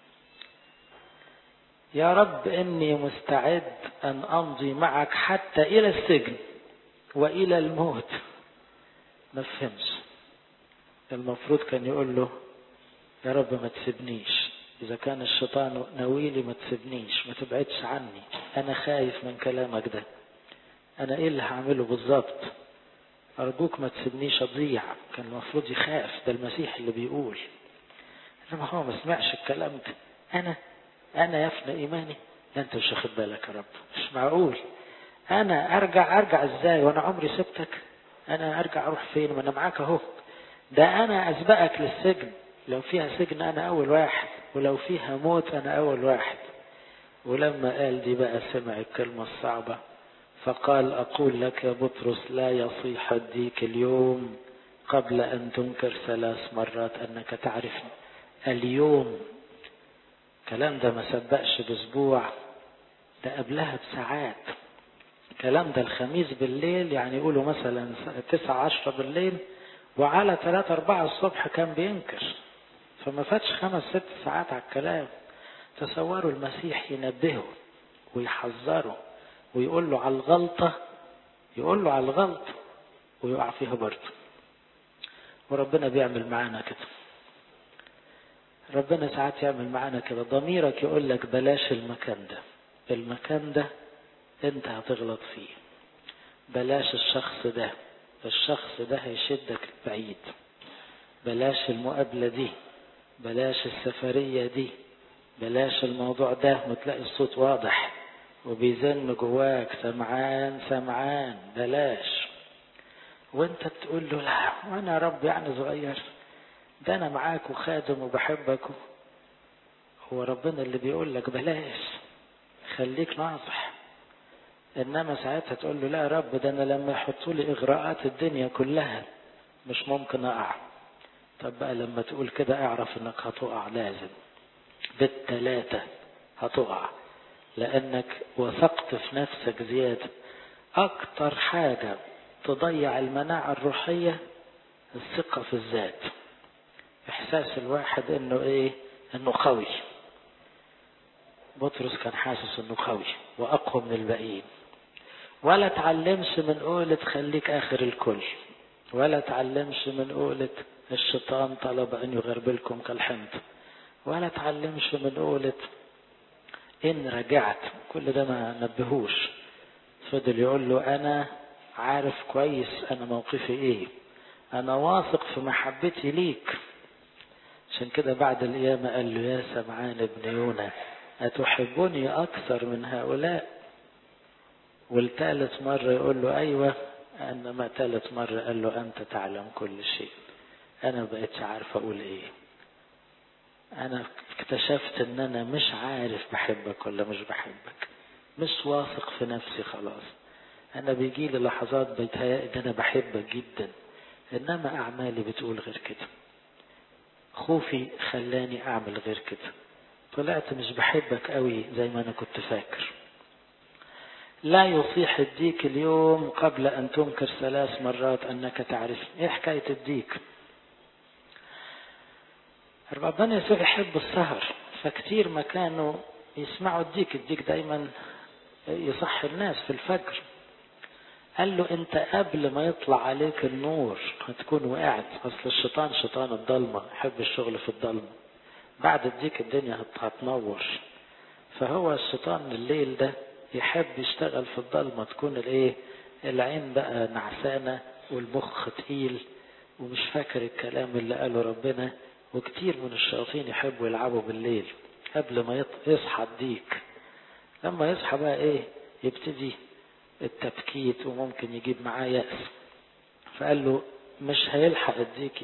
يا رب إني مستعد أن أمضي معك حتى إلى السجن وإلى الموت. ما فهمش. المفروض كان يقول له يا رب ما تسيبنيش، إذا كان الشيطان ناويلي ما تسيبنيش، ما تبعدش عني، أنا خايف من كلامك ده، أنا إيه اللي هعمله بالظبط؟ أرجوك ما تسيبنيش أضيع. كان المفروض يخاف، ده المسيح اللي بيقول. إنما هو ما سمعش الكلام ده. أنا يفنى إيماني؟ لا أنت مش واخد بالك يا رب، مش معقول. أنا أرجع إزاي وأنا عمري سبتك؟ أنا أرجع أروح فين؟ ما أنا معاك أهو. ده أنا أسبقك للسجن، لو فيها سجن أنا أول واحد، ولو فيها موت أنا أول واحد. ولما قال دي بقى سمع الكلمة الصعبة، فقال أقول لك يا بطرس لا يصيح الديك اليوم قبل أن تنكر 3 مرات أنك تعرفني. اليوم. كلام ده ما سبقش باسبوع، ده قبلها بساعات. كلام ده الخميس بالليل، يعني يقولوا مثلا 9-10 بالليل، وعلى 3-4 الصبح كان بينكر. فما فاتش 5-6 ساعات على الكلام. تصوروا المسيح ينبهه ويحذره ويقول له على الغلطة، ويقع فيها برضه. وربنا بيعمل معانا كده. ربنا ساعات يعمل معانا كده، ضميرك يقول لك بلاش المكان ده انت هتغلط فيه، بلاش الشخص ده هيشدك بعيد، بلاش المقابلة دي، بلاش السفرية دي، بلاش الموضوع ده. وتلاقي الصوت واضح وبيزن جواك، سمعان بلاش. وانت تقول له لا، وانا رب يعني صغير، ده انا معاك وخادم وبحبك. هو ربنا اللي بيقول لك بلاش، خليك ناصح. انما ساعتها تقول له لا يا رب، ده انا لما يحطوا لي اغراءات الدنيا كلها مش ممكن اقع. طب بقى لما تقول كده اعرف انك هتقع، لازم بالثلاثة هتقع، لانك وثقت في نفسك زيادة. اكتر حاجة تضيع المناعة الروحية الثقة في الذات، احساس الواحد انه قوي. بطرس كان حاسس انه قوي واقوى من الباقيين. ولا تعلمش من قولة خليك اخر الكل، ولا تعلمش من قولة الشيطان طلب ان يغربلكم كالحنط، ولا تعلمش من قولة ان رجعت. كل ده ما نبهوش. فضل يقول له أنا عارف كويس أنا موقفي إيه، أنا واثق في محبتي ليك. عشان كده بعد القيامة قال له يا سمعان ابن يونا أتحبني أكثر من هؤلاء؟ والثالث مرة يقول له أيوة، إنما ثالث مرة قال له أنت تعلم كل شيء. أنا بقيتش عارف أقول إيه، أنا اكتشفت إن أنا مش عارف بحبك ولا مش بحبك، مش واثق في نفسي خلاص. أنا بيجي لي لحظات بيتهيأ إن أنا بحبك جدا، إنما أعمالي بتقول غير كده، خوفي خلاني أعمل غير كده، طلعت مش بحبك قوي زي ما أنا كنت فاكر. لا يصيح الديك اليوم قبل أن تنكر 3 مرات أنك تعرفني. إيه حكاية الديك؟ ربنا يسوع يحب السهر، فكتير ما كانوا يسمعوا الديك. الديك دايما يصح الناس في الفجر. قال له انت قبل ما يطلع عليك النور هتكون وقعت، اصل الشيطان شيطان الضلمة، يحب الشغل في الضلمة. بعد الديك الدنيا هتنور. فهو الشيطان الليل ده يحب يشتغل في الضلمة، تكون العين بقى نعسانة والمخ تقيل ومش فاكر الكلام اللي قاله ربنا. وكتير من الشياطين يحبوا يلعبوا بالليل قبل ما يصحى الديك. لما يصحى بقى يبتدي التبكيت وممكن يجيب معاه يأس. فقال له مش هيلحق الديك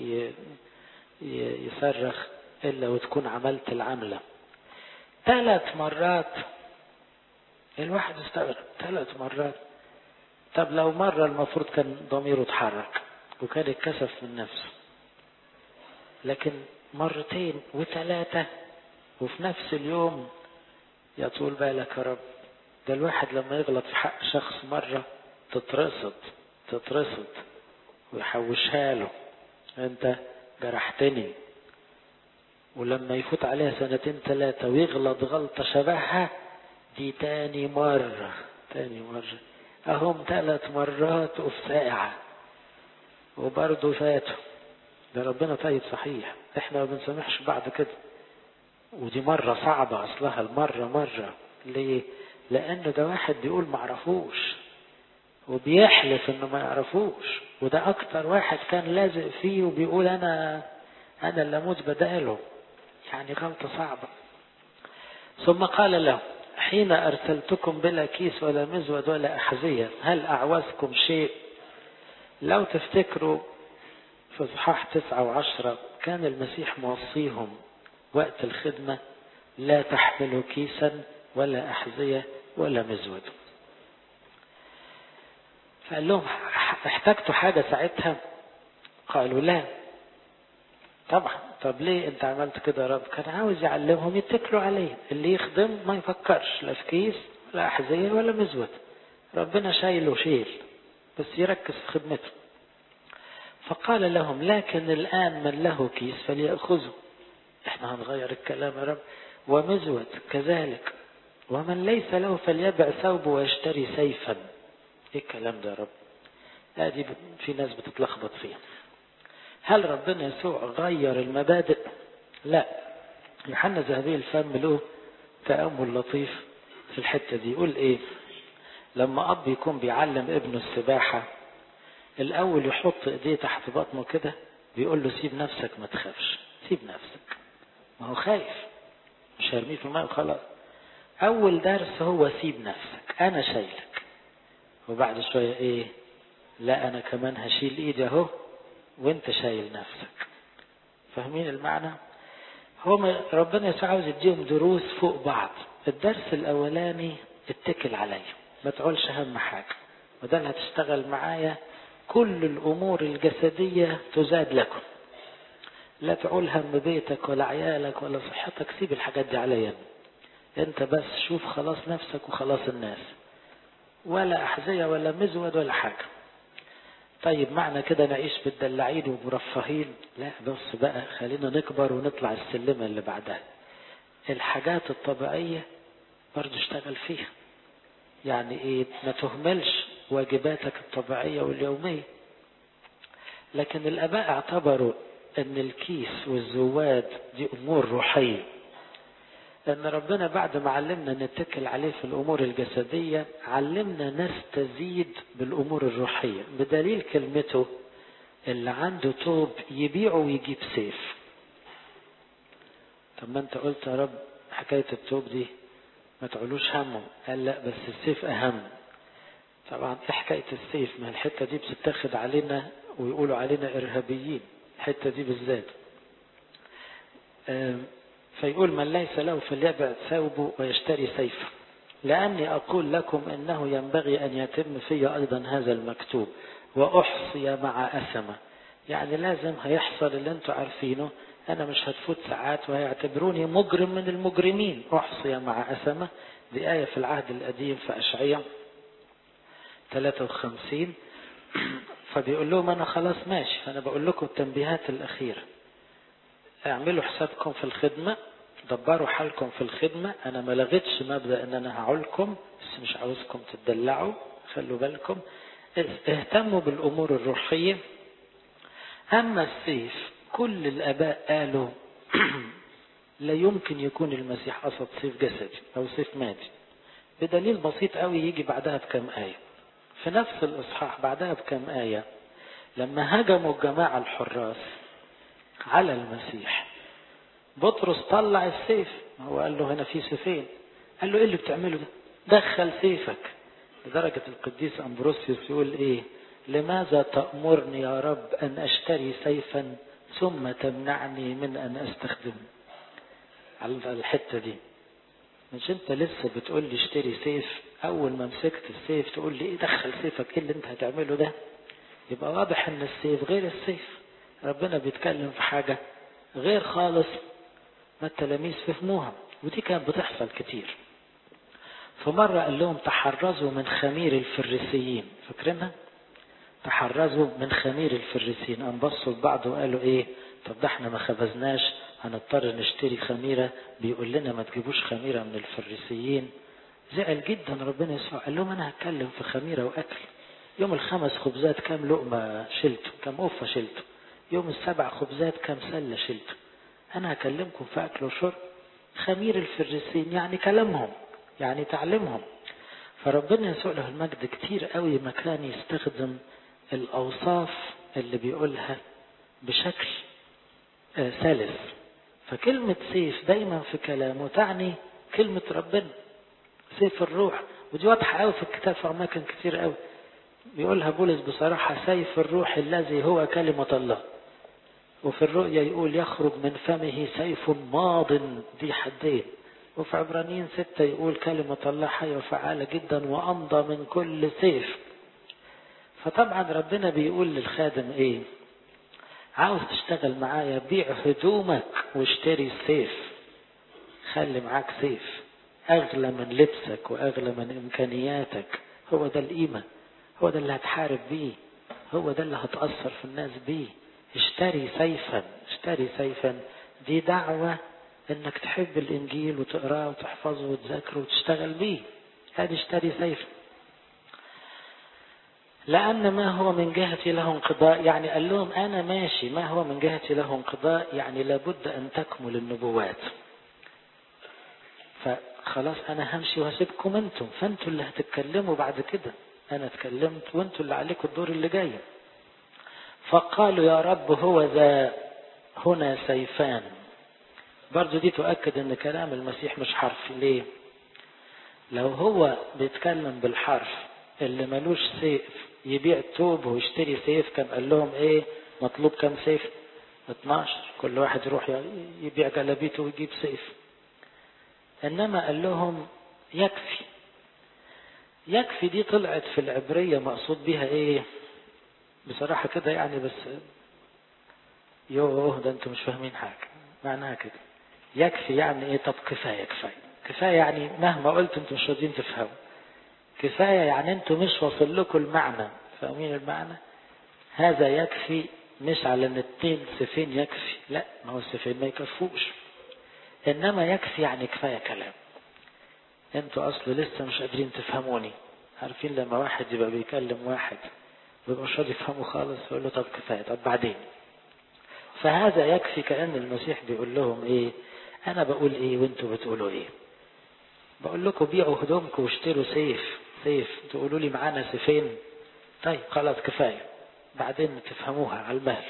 يصرخ إلا وتكون عملت العملة. 3 مرات الواحد استغرب، 3 مرات. طب لو مرة المفروض كان ضميره اتحرك وكان اتكسف من نفسه، لكن 2 و3 وفي نفس اليوم. يا طول بالك يا رب، ده الواحد لما يغلط في حق شخص مرة تترصد ويحوشها له، انت جرحتني. ولما يفوت عليها 2 3 ويغلط غلطة شبهها دي تاني مرة اهم 3 مرات وفي ساعة وبرضه فاتوا. ده ربنا طيب صحيح، احنا ما بنسامحش بعد كده. ودي مرة صعبة اصلها، مرة ليه؟ لان ده واحد بيقول معرفوش وبيحلف انه ما يعرفوش، وده اكتر واحد كان لازق فيه وبيقول انا اللي اموت بداله. يعني غلطة صعبة. ثم قال له حين ارسلتكم بلا كيس ولا مزود ولا احذية هل اعوزكم شيء؟ لو تفتكروا في اصحاح 9 و10 كان المسيح موصيهم وقت الخدمة لا تحملوا كيسا ولا احذية ولا مزود. فقال لهم احتجتوا حاجة ساعتها؟ قالوا لا. طبعا. طب ليه انت عملت كده يا رب؟ كان عاوز يعلمهم يتكلوا عليه، اللي يخدم ما يفكرش لا في كيس ولا احذية ولا مزود، ربنا شايله شيل بس يركز في خدمته. فقال لهم لكن الآن من له كيس فليأخذه. احنا هنغير الكلام يا رب. ومزود كذلك، ومن ليس له فليبع ثوبه ويشتري سيفا. ايه الكلام ده يا رب؟ ادي في ناس بتتلخبط فيها. هل ربنا يسوع غير المبادئ؟ لا. يوحنا ذهبي الفم له تأمل لطيف في الحتة دي. يقول ايه؟ لما اب يكون بيعلم ابنه السباحة الاول يحط ايديه تحت بطنه كده، بيقول له سيب نفسك ما تخافش، سيب نفسك، ما هو خايف مش هرميه في الماء وخلاص. اول درس هو سيب نفسك، انا شايلك. وبعد شوية لا انا كمان هشيل ايدي اهو وانت شايل نفسك. فاهمين المعنى؟ هو ربنا يسوع عاوز يديهم دروس فوق بعض. الدرس الاولاني اتكل عليا، ما تعولش هم حاجة، وده اللي هتشتغل معايا كل الامور الجسدية تزاد لكم. لا تعول هم بيتك ولا عيالك ولا صحتك، سيب الحاجات دي عليا انت بس، شوف خلاص نفسك وخلاص الناس، ولا احذية ولا مزود ولا حاجة. طيب معنى كده نعيش بالدلعين ومرفهين؟ لا، بص بقى خلينا نكبر ونطلع السلمة اللي بعدها. الحاجات الطبيعية برضو اشتغل فيها. يعني ما تهملش واجباتك الطبيعية واليومية. لكن الآباء اعتبروا ان الكيس والزواد دي امور روحية، ان ربنا بعد ما علمنا نتكل عليه في الامور الجسدية علمنا نستزيد بالامور الروحية، بدليل كلمته اللي عنده توب يبيعه ويجيب سيف. طب ما انت قلت يا رب حكاية التوب دي ما تعلوش همه، قال لا بس السيف اهم. طبعا ايه حكاية السيف؟ ما الحتة دي بتتاخد علينا ويقولوا علينا ارهابيين، الحتة دي بالذات. فيقول من ليس له فليبع ثوبه ويشتري سيفه، لأني أقول لكم إنه ينبغي أن يتم في أيضا هذا المكتوب وأحصي مع أثمة. يعني لازم هيحصل اللي انتوا عارفينه، أنا مش هتفوت ساعات وهيعتبروني مجرم من المجرمين. أحصي مع أثمة دي آية في العهد القديم في أشعياء 53. فبيقول لهم أنا خلاص ماشي، فأنا بقول لكم التنبيهات الأخيرة. اعملوا حسابكم في الخدمة، دبروا حالكم في الخدمة. أنا ما لغيتش مبدأ أن أنا هعولكم، بس مش عاوزكم تدلعوا، خلوا بالكم، اهتموا بالأمور الروحية. أما السيف كل الآباء قالوا لا يمكن يكون المسيح قصد سيف جسدي أو سيف مادي، بدليل بسيط قوي يجي بعدها بكم آية في نفس الإصحاح. بعدها بكم آية لما هجموا الجماعة الحراس على المسيح، بطرس طلع السيف. هو قال له هنا في سيفين، قال له ايه اللي بتعمله ده؟ دخل سيفك. لدرجة القديس أمبروسيوس يقول ايه؟ لماذا تأمرني يا رب أن أشتري سيفا ثم تمنعني من أن أستخدمه؟ على الحتة دي مش انت لسه بتقول لي اشتري سيف؟ أول ما مسكت السيف تقول لي ايه دخل سيفك، ايه اللي انت هتعمله ده؟ يبقى واضح ان السيف غير السيف. ربنا بيتكلم في حاجة غير خالص ما التلاميذ فهموها، ودي كانت بتحصل كتير. فمرة قال لهم تحرزوا من خمير الفريسيين، فاكرينها؟ تحرزوا من خمير الفريسيين. انبصوا لبعض وقالوا ايه؟ طب ده احنا ما خبزناش، هنضطر نشتري خميرة، بيقول لنا ما تجيبوش خميرة من الفريسيين. زعل جدا ربنا يسوع، قال لهم انا هتكلم في خميرة واكل. يوم الخمس خبزات كام لقمة شلته؟ كام قفة شلته؟ يوم السبع خبزات كام سلة شلته؟ أنا هكلمكم في أكل وشرب. خمير الفريسين يعني كلامهم، يعني تعليمهم. فربنا يسوع له المجد كتير قوي ما كان يستخدم الأوصاف اللي بيقولها بشكل سلس. فكلمة سيف دايما في كلامه تعني كلمة ربنا، سيف الروح. ودي واضحة قوي في الكتاب في أماكن كتير قوي بيقولها بولس بصراحة، سيف الروح الذي هو كلمة الله. وفي الرؤيا يقول يخرج من فمه سيف ماض ذي حدين. وفي عبرانيين 6 يقول كلمة الله حية وفعالة جدا وأمضى من كل سيف. فطبعا ربنا بيقول للخادم ايه؟ عاوز تشتغل معايا بيع هدومك واشتري سيف. خلي معاك سيف أغلى من لبسك وأغلى من إمكانياتك. هو ده القيمة، هو ده اللي هتحارب بيه، هو ده اللي هتأثر في الناس بيه. اشتري سيفا، اشتري سيفا. دي دعوة انك تحب الانجيل وتقراه وتحفظه وتذاكره وتشتغل بيه. هذه اشتري سيفا. لأن ما هو من جهتي له انقضاء، يعني قال لهم أنا ماشي، ما هو من جهتي له انقضاء يعني لابد أن تكمل النبوات. فخلاص أنا همشي وهسيبكم أنتم، فأنتم اللي هتتكلموا بعد كده. أنا اتكلمت وأنتم اللي عليكم الدور اللي جاي. فقالوا يا رب هو ذا هنا سيفان. برضو دي تؤكد ان كلام المسيح مش حرف. ليه؟ لو هو بيتكلم بالحرف اللي ملوش سيف يبيع توب ويشتري سيف، كان قال لهم ايه مطلوب كم سيف؟ 12، كل واحد يروح يبيع جلابيته ويجيب سيف. انما قال لهم يكفي. يكفي دي طلعت في العبرية مقصود بها ايه بصراحة كده يعني، بس يوه ده انتم مش فاهمين حاجة معناها كده. يكفي يعني ايه؟ طب كفاية. كفاية يعني مهما قلت انتم مش راضيين تفهموا. كفاية يعني انتم مش واصل لكم المعنى. فاهمين المعنى؟ هذا يكفي مش على ان 2 سيفين يكفي، لا، ما هو السيفين ما يكفوش. انما يكفي يعني كفاية كلام. انتوا اصل لسه مش قادرين تفهموني. عارفين لما واحد يبقى بيكلم واحد بيبقى مش راضي يفهمه خالص، يقول له طب كفاية، طب بعدين. فهذا يكفي. كأن المسيح بيقول لهم ايه؟ أنا بقول إيه وانتوا بتقولوا إيه؟ بقول لكم بيعوا هدومكم واشتروا سيف تقولوا لي معانا سيفين. طيب خلاص كفاية، بعدين تفهموها على المهل.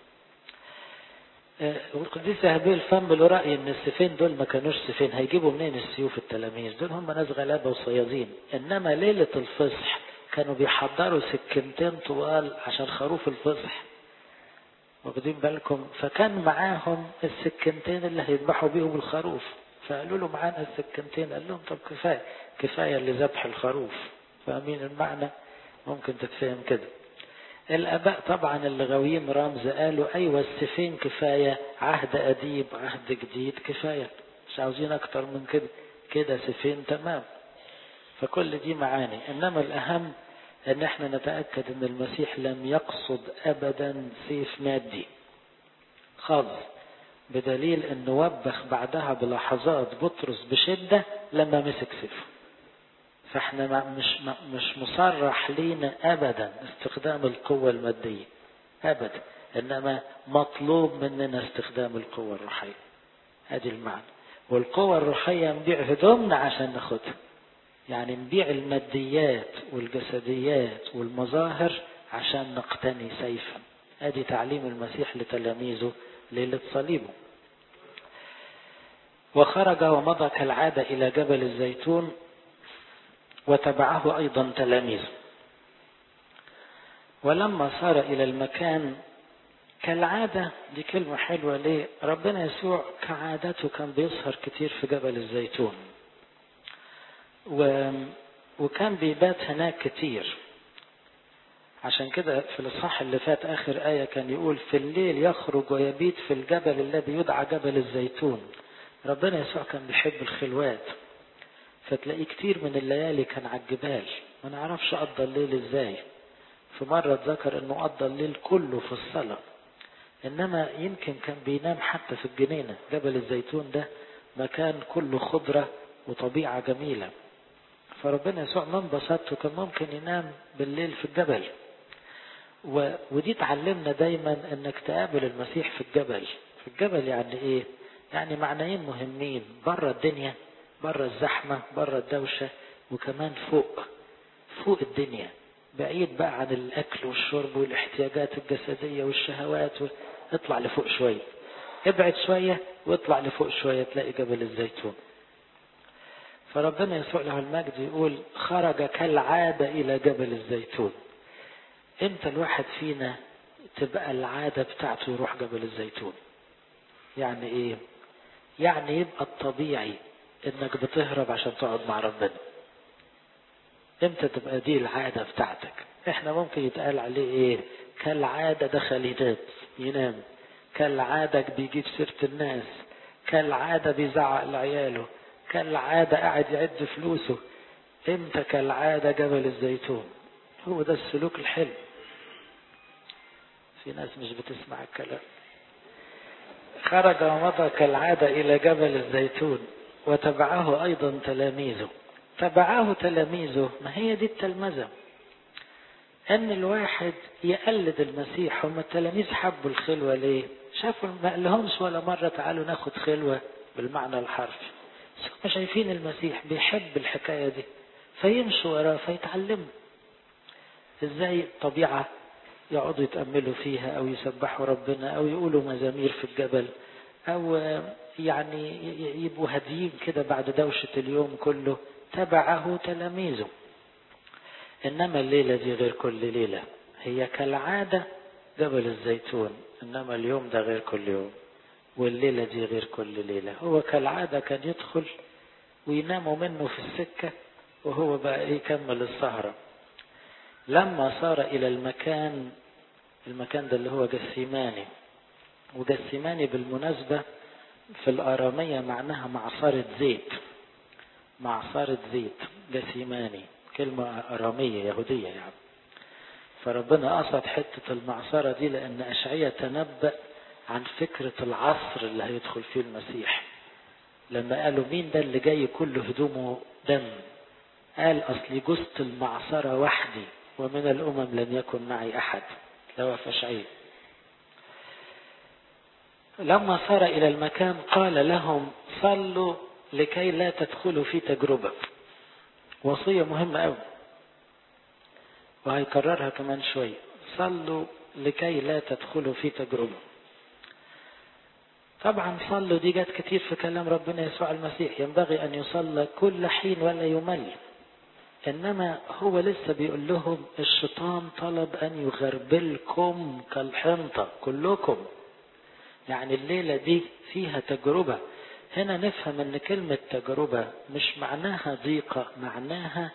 والقديس هابيل فهم له رأي ان السيفين دول ما كانوش سيفين، هيجيبوا منين السيوف التلاميذ دول؟ هم ناس غلابة وصيادين. انما ليلة الفصح كانوا بيحضروا سكينتين طوال عشان خروف الفصح، واخدين بالكم؟ فكان معاهم السكينتين اللي هيذبحوا بيهم الخروف، فقالوا له معانا السكينتين. قال لهم طب كفاية لذبح الخروف. فاهمين المعنى؟ ممكن تتفهم كده. الآباء طبعا اللي غاويين رمز قالوا أيوة السيفين كفاية، عهد قديم عهد جديد كفاية، مش عاوزين أكتر من كده، كده سيفين تمام. فكل دي معاني. إنما الأهم أن احنا نتأكد أن المسيح لم يقصد أبدا سيف مادي خالص، بدليل أنه وبخ بعدها بلحظات بطرس بشدة لما مسك سيفه. فاحنا مش مصرح لينا ابدا استخدام القوة المادية ابدا، انما مطلوب مننا استخدام القوة الروحية. هذه المعنى. والقوة الروحية نبيع هدومنا عشان ناخدها، يعني نبيع الماديات والجسديات والمظاهر عشان نقتني سيفا. هذه تعليم المسيح لتلاميذه ليلة صليبه. وخرج ومضى كالعادة إلى جبل الزيتون وتبعه أيضا تلاميذه. ولما صار إلى المكان كالعادة، دي كلمة حلوة ليه؟ ربنا يسوع كعادته كان بيسهر كتير في جبل الزيتون، وكان بيبات هناك كتير. عشان كده في الإصحاح اللي فات آخر آية كان يقول في الليل يخرج ويبيت في الجبل الذي يدعى جبل الزيتون. ربنا يسوع كان بيحب الخلوات، فتلاقيه كتير من الليالي كان على الجبال. ما نعرفش قضى الليل ازاي. في مرة اتذكر انه قضى الليل كله في الصلاة، انما يمكن كان بينام حتى في الجنينة. جبل الزيتون ده مكان كله خضرة وطبيعة جميلة، فربنا يسوع من بساطته كان ممكن ينام بالليل في الجبل. ودي تعلمنا دايما انك تقابل المسيح في الجبل. في الجبل يعني ايه؟ يعني معنيين مهمين: بره الدنيا، بره الزحمة، بره الدوشة، وكمان فوق الدنيا، بعيد بقى عن الأكل والشرب والاحتياجات الجسدية والشهوات. اطلع لفوق شوية، ابعد شوية واطلع لفوق شوية، تلاقي جبل الزيتون. فربنا يسوع له المجد يقول خرج كالعادة إلى جبل الزيتون. امتى الواحد فينا تبقى العادة بتاعته يروح جبل الزيتون؟ يعني ايه؟ يعني يبقى الطبيعي انك بتهرب عشان تقعد مع ربنا. امتى تبقى دي العادة بتاعتك؟ احنا ممكن يتقال عليه ايه؟ كالعادة دخل ينام، كالعادة بيجيب سيرة الناس، كالعادة بيزعق لعياله، كالعادة قاعد يعد فلوسه. امتى كالعادة جبل الزيتون؟ هو ده السلوك الحلو. في ناس مش بتسمع الكلام. خرج ومضى كالعادة إلى جبل الزيتون وتبعه أيضا تلاميذه. تبعه تلاميذه، ما هي دي التلمذة، أن الواحد يقلد المسيح. هم التلاميذ حبوا الخلوة ليه؟ شافوا ما قالهمش ولا مرة تعالوا ناخد خلوة بالمعنى الحرفي، هم شايفين المسيح بيحب الحكاية دي، فيمشوا وراه فيتعلموا ازاي الطبيعة، يقعدوا يتأملوا فيها أو يسبحوا ربنا أو يقولوا مزامير في الجبل، أو يعني يبقوا هاديين كده بعد دوشة اليوم كله. تبعه تلاميذه. إنما الليلة دي غير كل ليلة، هي كالعادة جبل الزيتون، إنما اليوم ده غير كل يوم، والليلة دي غير كل ليلة. هو كالعادة كان يدخل ويناموا منه في السكة، وهو بقى يكمل السهرة. لما صار إلى المكان ده اللي هو جسيماني. وجسيماني بالمناسبة في الآرامية معناها معصرة زيت. معصرة زيت، جسيماني كلمة آرامية يهودية يعني. فربنا قصد حتة المعصرة دي لأن أشعياء تنبأ عن فكرة العصر اللي هيدخل فيه المسيح. لما قالوا مين ده اللي جاي كله هدومه دم، قال أصلي جزت المعصرة وحدي ومن الأمم لم يكن معي أحد. لو في أشعياء. لما صار إلى المكان قال لهم صلوا لكي لا تدخلوا في تجربة. وصية مهمة أوي وهيكررها كمان شوية، صلوا لكي لا تدخلوا في تجربة. طبعا صلوا دي جت كتير في كلام ربنا يسوع المسيح، ينبغي أن يصلى كل حين ولا يمل. إنما هو لسه بيقول لهم الشيطان طلب أن يغربلكم كالحنطة كلكم، يعني الليلة دي فيها تجربة. هنا نفهم أن كلمة تجربة مش معناها ضيقة، معناها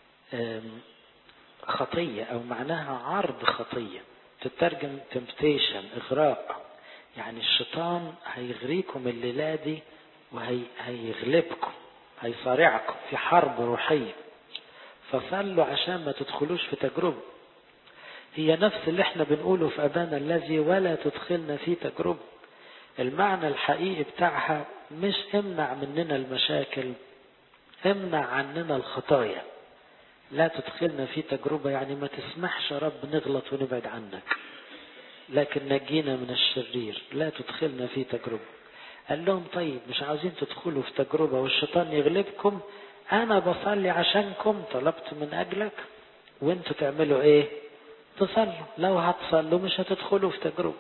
خطية، أو معناها عرض خطية، تترجم temptation إغراء. يعني الشيطان هيغريكم الليلة دي وهيغلبكم، هيصارعكم في حرب روحية. فصلوا عشان ما تدخلوش في تجربة. هي نفس اللي احنا بنقوله في أبانا الذي ولا تدخلنا في تجربة. المعنى الحقيقي بتاعها مش امنع مننا المشاكل، امنع عننا الخطايا. لا تدخلنا في تجربة يعني ما تسمحش يا رب نغلط ونبعد عنك، لكن نجينا من الشرير. لا تدخلنا في تجربة. قال لهم طيب مش عاوزين تدخلوا في تجربة والشيطان يغلبكم، أنا بصلي عشانكم، طلبت من أجلك، وانتوا تعملوا ايه؟ تصلوا. لو هتصلوا مش هتدخلوا في تجربة.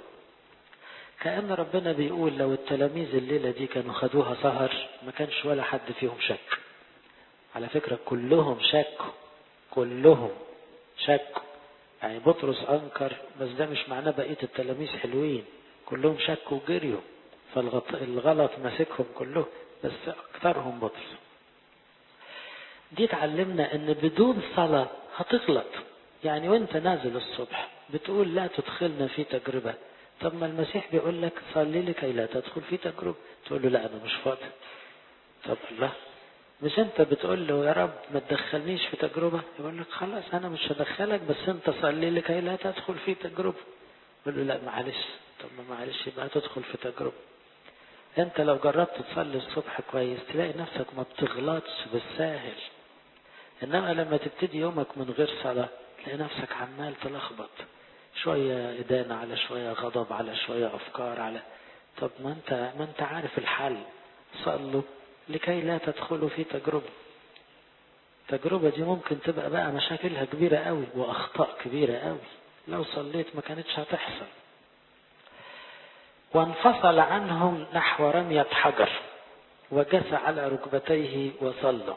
كأن ربنا بيقول لو التلاميذ الليلة دي كانوا خدوها سهر ما كانش ولا حد فيهم شك. على فكرة كلهم شكوا، كلهم شكوا. يعني بطرس أنكر، بس ده مش معناه بقية التلاميذ حلوين، كلهم شكوا وجريوا، فالغلط ماسكهم كلهم، بس أكثرهم بطرس. دي تعلمنا ان بدون صلاة هتغلط. يعني وانت نازل الصبح بتقول لا تدخلنا في تجربة، طب ما المسيح بيقول لك صلي لكي لا تدخل في تجربة، تقول له لا انا مش فاضي. طب الله، مش انت بتقول له يا رب ما تدخلنيش في تجربة؟ يقول لك خلاص انا مش هدخلك، بس انت صلي لكي لا تدخل في تجربة. يقول له لا معلش. طب ما معلش يبقى تدخل في تجربة. انت لو جربت تصلي الصبح كويس تلاقي نفسك ما بتغلطش بالساهل. إنما لما تبتدي يومك من غير صلاة تلاقي نفسك عمال تلخبط، شوية إدانة على شوية غضب على شوية أفكار على. طب ما أنت عارف الحل. صلوا لكي لا تدخلوا في تجربة. التجربة دي ممكن تبقى بقى مشاكلها كبيرة قوي وأخطاء كبيرة قوي، لو صليت ما كانتش هتحصل. وانفصل عنهم نحو رمية حجر وجس على ركبتيه وصلى.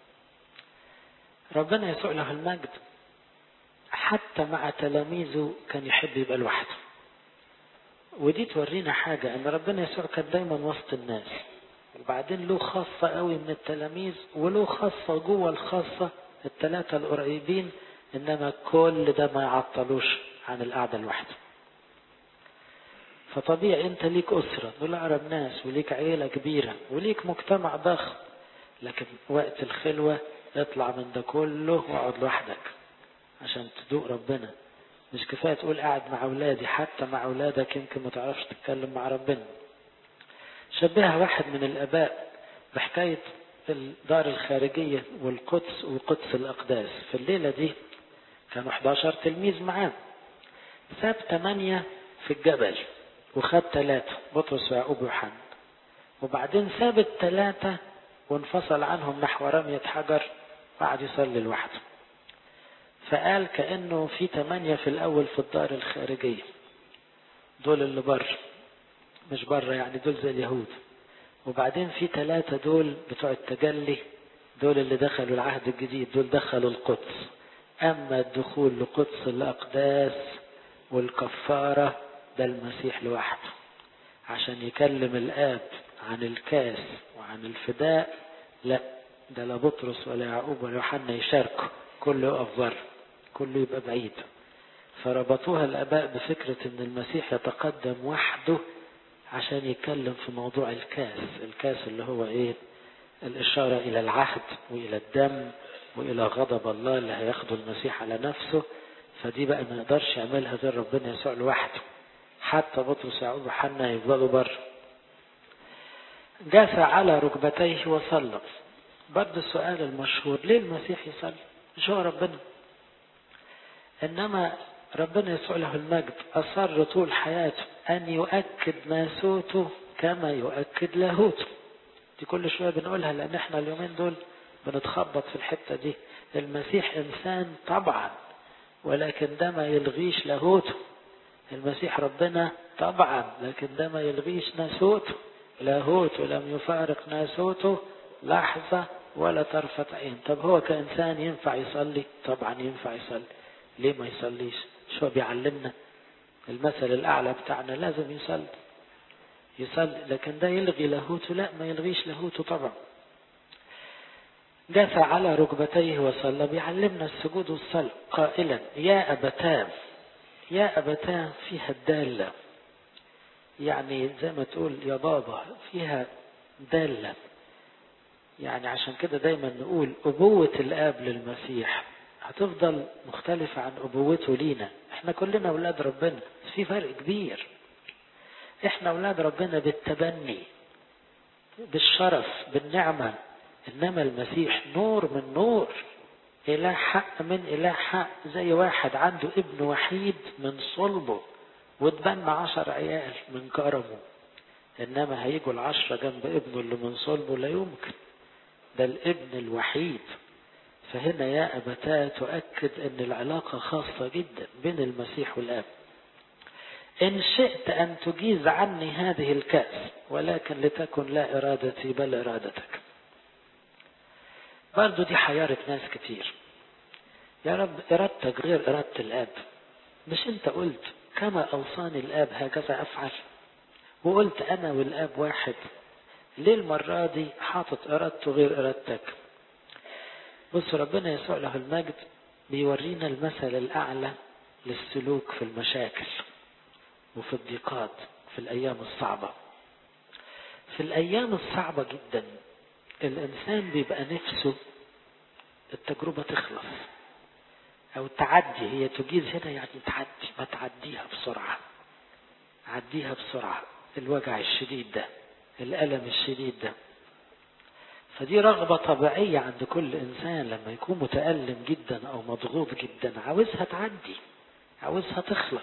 ربنا يسوع له المجد حتى مع تلاميذه كان يحب يبقى لوحده. ودي تورينا حاجة، ان ربنا يسوع كان دايما وسط الناس، وبعدين له خاصة قوي من التلاميذ وله خاصة جوه الخاصة الثلاثة القريبين، انما كل ده ما يعطلوش عن القعدة لوحده. فطبيعي انت ليك اسرة، دول اقرب ناس، وليك عيلة كبيرة، وليك مجتمع ضخم، لكن وقت الخلوة اطلع من ده كله واقعد لوحدك عشان تدوق ربنا. مش كفاية تقول قاعد مع أولادي، حتى مع أولادك يمكن ما تعرفش تتكلم مع ربنا. شبهها واحد من الآباء بحكاية الدار الخارجية والقدس وقدس الأقداس. في الليلة دي كانوا 11 تلميذ معاه، ساب 8 في الجبل وخد 3 بطرس ويعقوب ويوحنا، وبعدين ساب 3 وانفصل عنهم نحو رمية حجر وقعد يصلي لوحده. فقال كأنه في 8 في الأول في الدار الخارجية، دول اللي بره، مش بره يعني دول زي اليهود، وبعدين في 3 دول بتوع التجلي، دول اللي دخلوا العهد الجديد، دول دخلوا القدس. أما الدخول لقدس الأقداس والكفارة ده المسيح لوحده، عشان يكلم الآب عن الكاس وعن الفداء، لا ده لا بطرس ولا يعقوب ولا يوحنا يشاركوا، كله يقف بره، كله يبقى بعيد. فربطوها الآباء بفكرة ان المسيح يتقدم وحده عشان يتكلم في موضوع الكاس. الكاس اللي هو ايه؟ الاشارة الى العهد والى الدم والى غضب الله اللي هياخده المسيح على نفسه. فدي بقى ما يقدرش يعملها غير ربنا يسوع لوحده، حتى بطرس ويعقوب ويوحنا يفضلوا بره. جاس على ركبتيه وصلى. برضه السؤال المشهور، ليه المسيح يصلي؟ مش هو ربنا؟ إنما ربنا يسوع له المجد أصر طول حياته أن يؤكد ناسوته كما يؤكد لاهوته. دي كل شوية بنقولها لأن احنا اليومين دول بنتخبط في الحتة دي. المسيح إنسان طبعا، ولكن ده ما يلغيش لاهوته. المسيح ربنا طبعا، لكن ده ما يلغيش ناسوته. لاهوته لم يفارق ناسوته لحظة ولا طرفة عين. طب هو كإنسان ينفع يصلي؟ طبعا ينفع يصلي. ليه ما يصليش؟ شو بيعلمنا المثل الأعلى بتاعنا؟ لازم يصلي. لكن ده يلغي لاهوته؟ لا، ما يلغيش لاهوته طبعا. جثى على ركبتيه وصلى، بيعلمنا السجود والصلاة قائلا يا أبتاه. يا أبتاه فيها الدالة، يعني زي ما تقول يا بابا، فيها دالة. يعني عشان كده دايما نقول أبوة الآب للمسيح هتفضل مختلفة عن أبوته لينا. احنا كلنا أولاد ربنا، بس في فرق كبير. احنا أولاد ربنا بالتبني، بالشرف، بالنعمة. إنما المسيح نور من نور، إله حق من إله حق. زي واحد عنده ابن وحيد من صلبه واتبنى 10 عيال من كرمه، إنما هيجوا 10 جنب ابنه اللي من صلبه؟ لا يمكن. ده الابن الوحيد. فهنا يا أبتاه تؤكد أن العلاقة خاصة جدا بين المسيح والآب. إن شئت أن تجيز عني هذه الكأس، ولكن لتكن لا إرادتي بل إرادتك. برضو دي حيارة ناس كتير. يا رب إرادتك غير إرادة الآب. مش أنت قلت كما أوصاني الآب هكذا أفعل؟ وقلت أنا والآب واحد. ليه المرة دي حاطط إرادته غير إرادتك؟ بص، ربنا يسوع له المجد بيورينا المثل الأعلى للسلوك في المشاكل وفي الضيقات، في الأيام الصعبة. في الأيام الصعبة جدا الإنسان بيبقى نفسه التجربة تخلص أو تعدي. هي تجيز هنا يعني تعدي، ما تعديها بسرعة، عديها بسرعة. الوجع الشديد ده، الألم الشديد ده، فدي رغبة طبيعية عند كل إنسان لما يكون متألم جدا أو مضغوط جدا، عاوزها تعدي، عاوزها تخلص.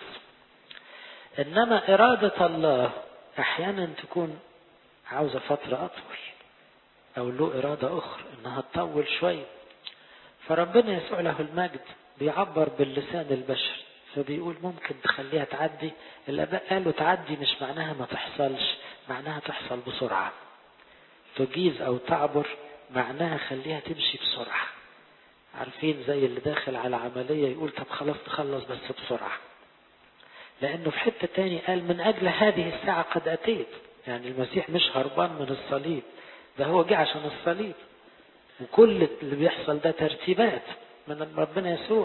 إنما إرادة الله أحيانا تكون عاوزة فترة أطول، أو له إرادة أخرى إنها تطول شوية. فربنا يسوع له المجد بيعبر باللسان البشري، فبيقول ممكن تخليها تعدي. الآباء قالوا تعدي مش معناها ما تحصلش، معناها تحصل بسرعة. تجيز أو تعبر معناها خليها تمشي بسرعة. عارفين زي اللي داخل على عملية يقول طب خلاص تخلص بس بسرعة، لأنه في حتة تاني قال من أجل هذه الساعة قد أتيت. يعني المسيح مش هربان من الصليب، ده هو جه عشان الصليب. وكل اللي بيحصل ده ترتيبات من ربنا يسوع.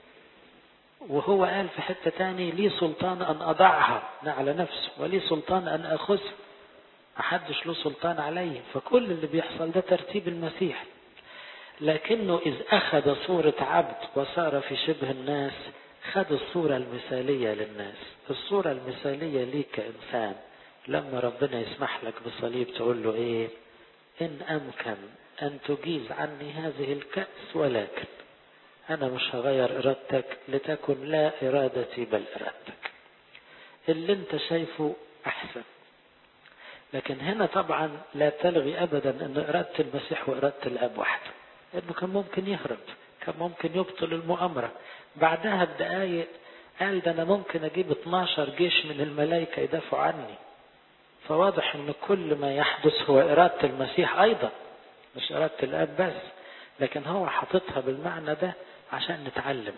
وهو قال في حتة تاني لي سلطان أن أضعها على نفسه، ولي سلطان أن أخذها، محدش له سلطان عليه. فكل اللي بيحصل ده ترتيب المسيح. لكنه إذ أخذ صورة عبد وصار في شبه الناس، خد الصورة المثالية للناس. الصورة المثالية ليك كإنسان لما ربنا يسمح لك بصليب تقول له إيه؟ إن أمكن أن تجيز عني هذه الكأس، ولكن أنا مش هغير إرادتك، لتكن لا إرادتي بل إرادتك. اللي انت شايفه أحسن. لكن هنا طبعا لا تلغي أبدا أن إرادة المسيح وإرادة الآب واحدة. لأنه كان ممكن يهرب، كان ممكن يبطل المؤامرة. بعدها بدقايق قال ده أنا ممكن أجيب 12 جيش من الملائكة يدافعوا عني. فواضح أن كل ما يحدث هو إرادة المسيح أيضا، مش إرادة الآب بس. لكن هو حاططها بالمعنى ده عشان نتعلم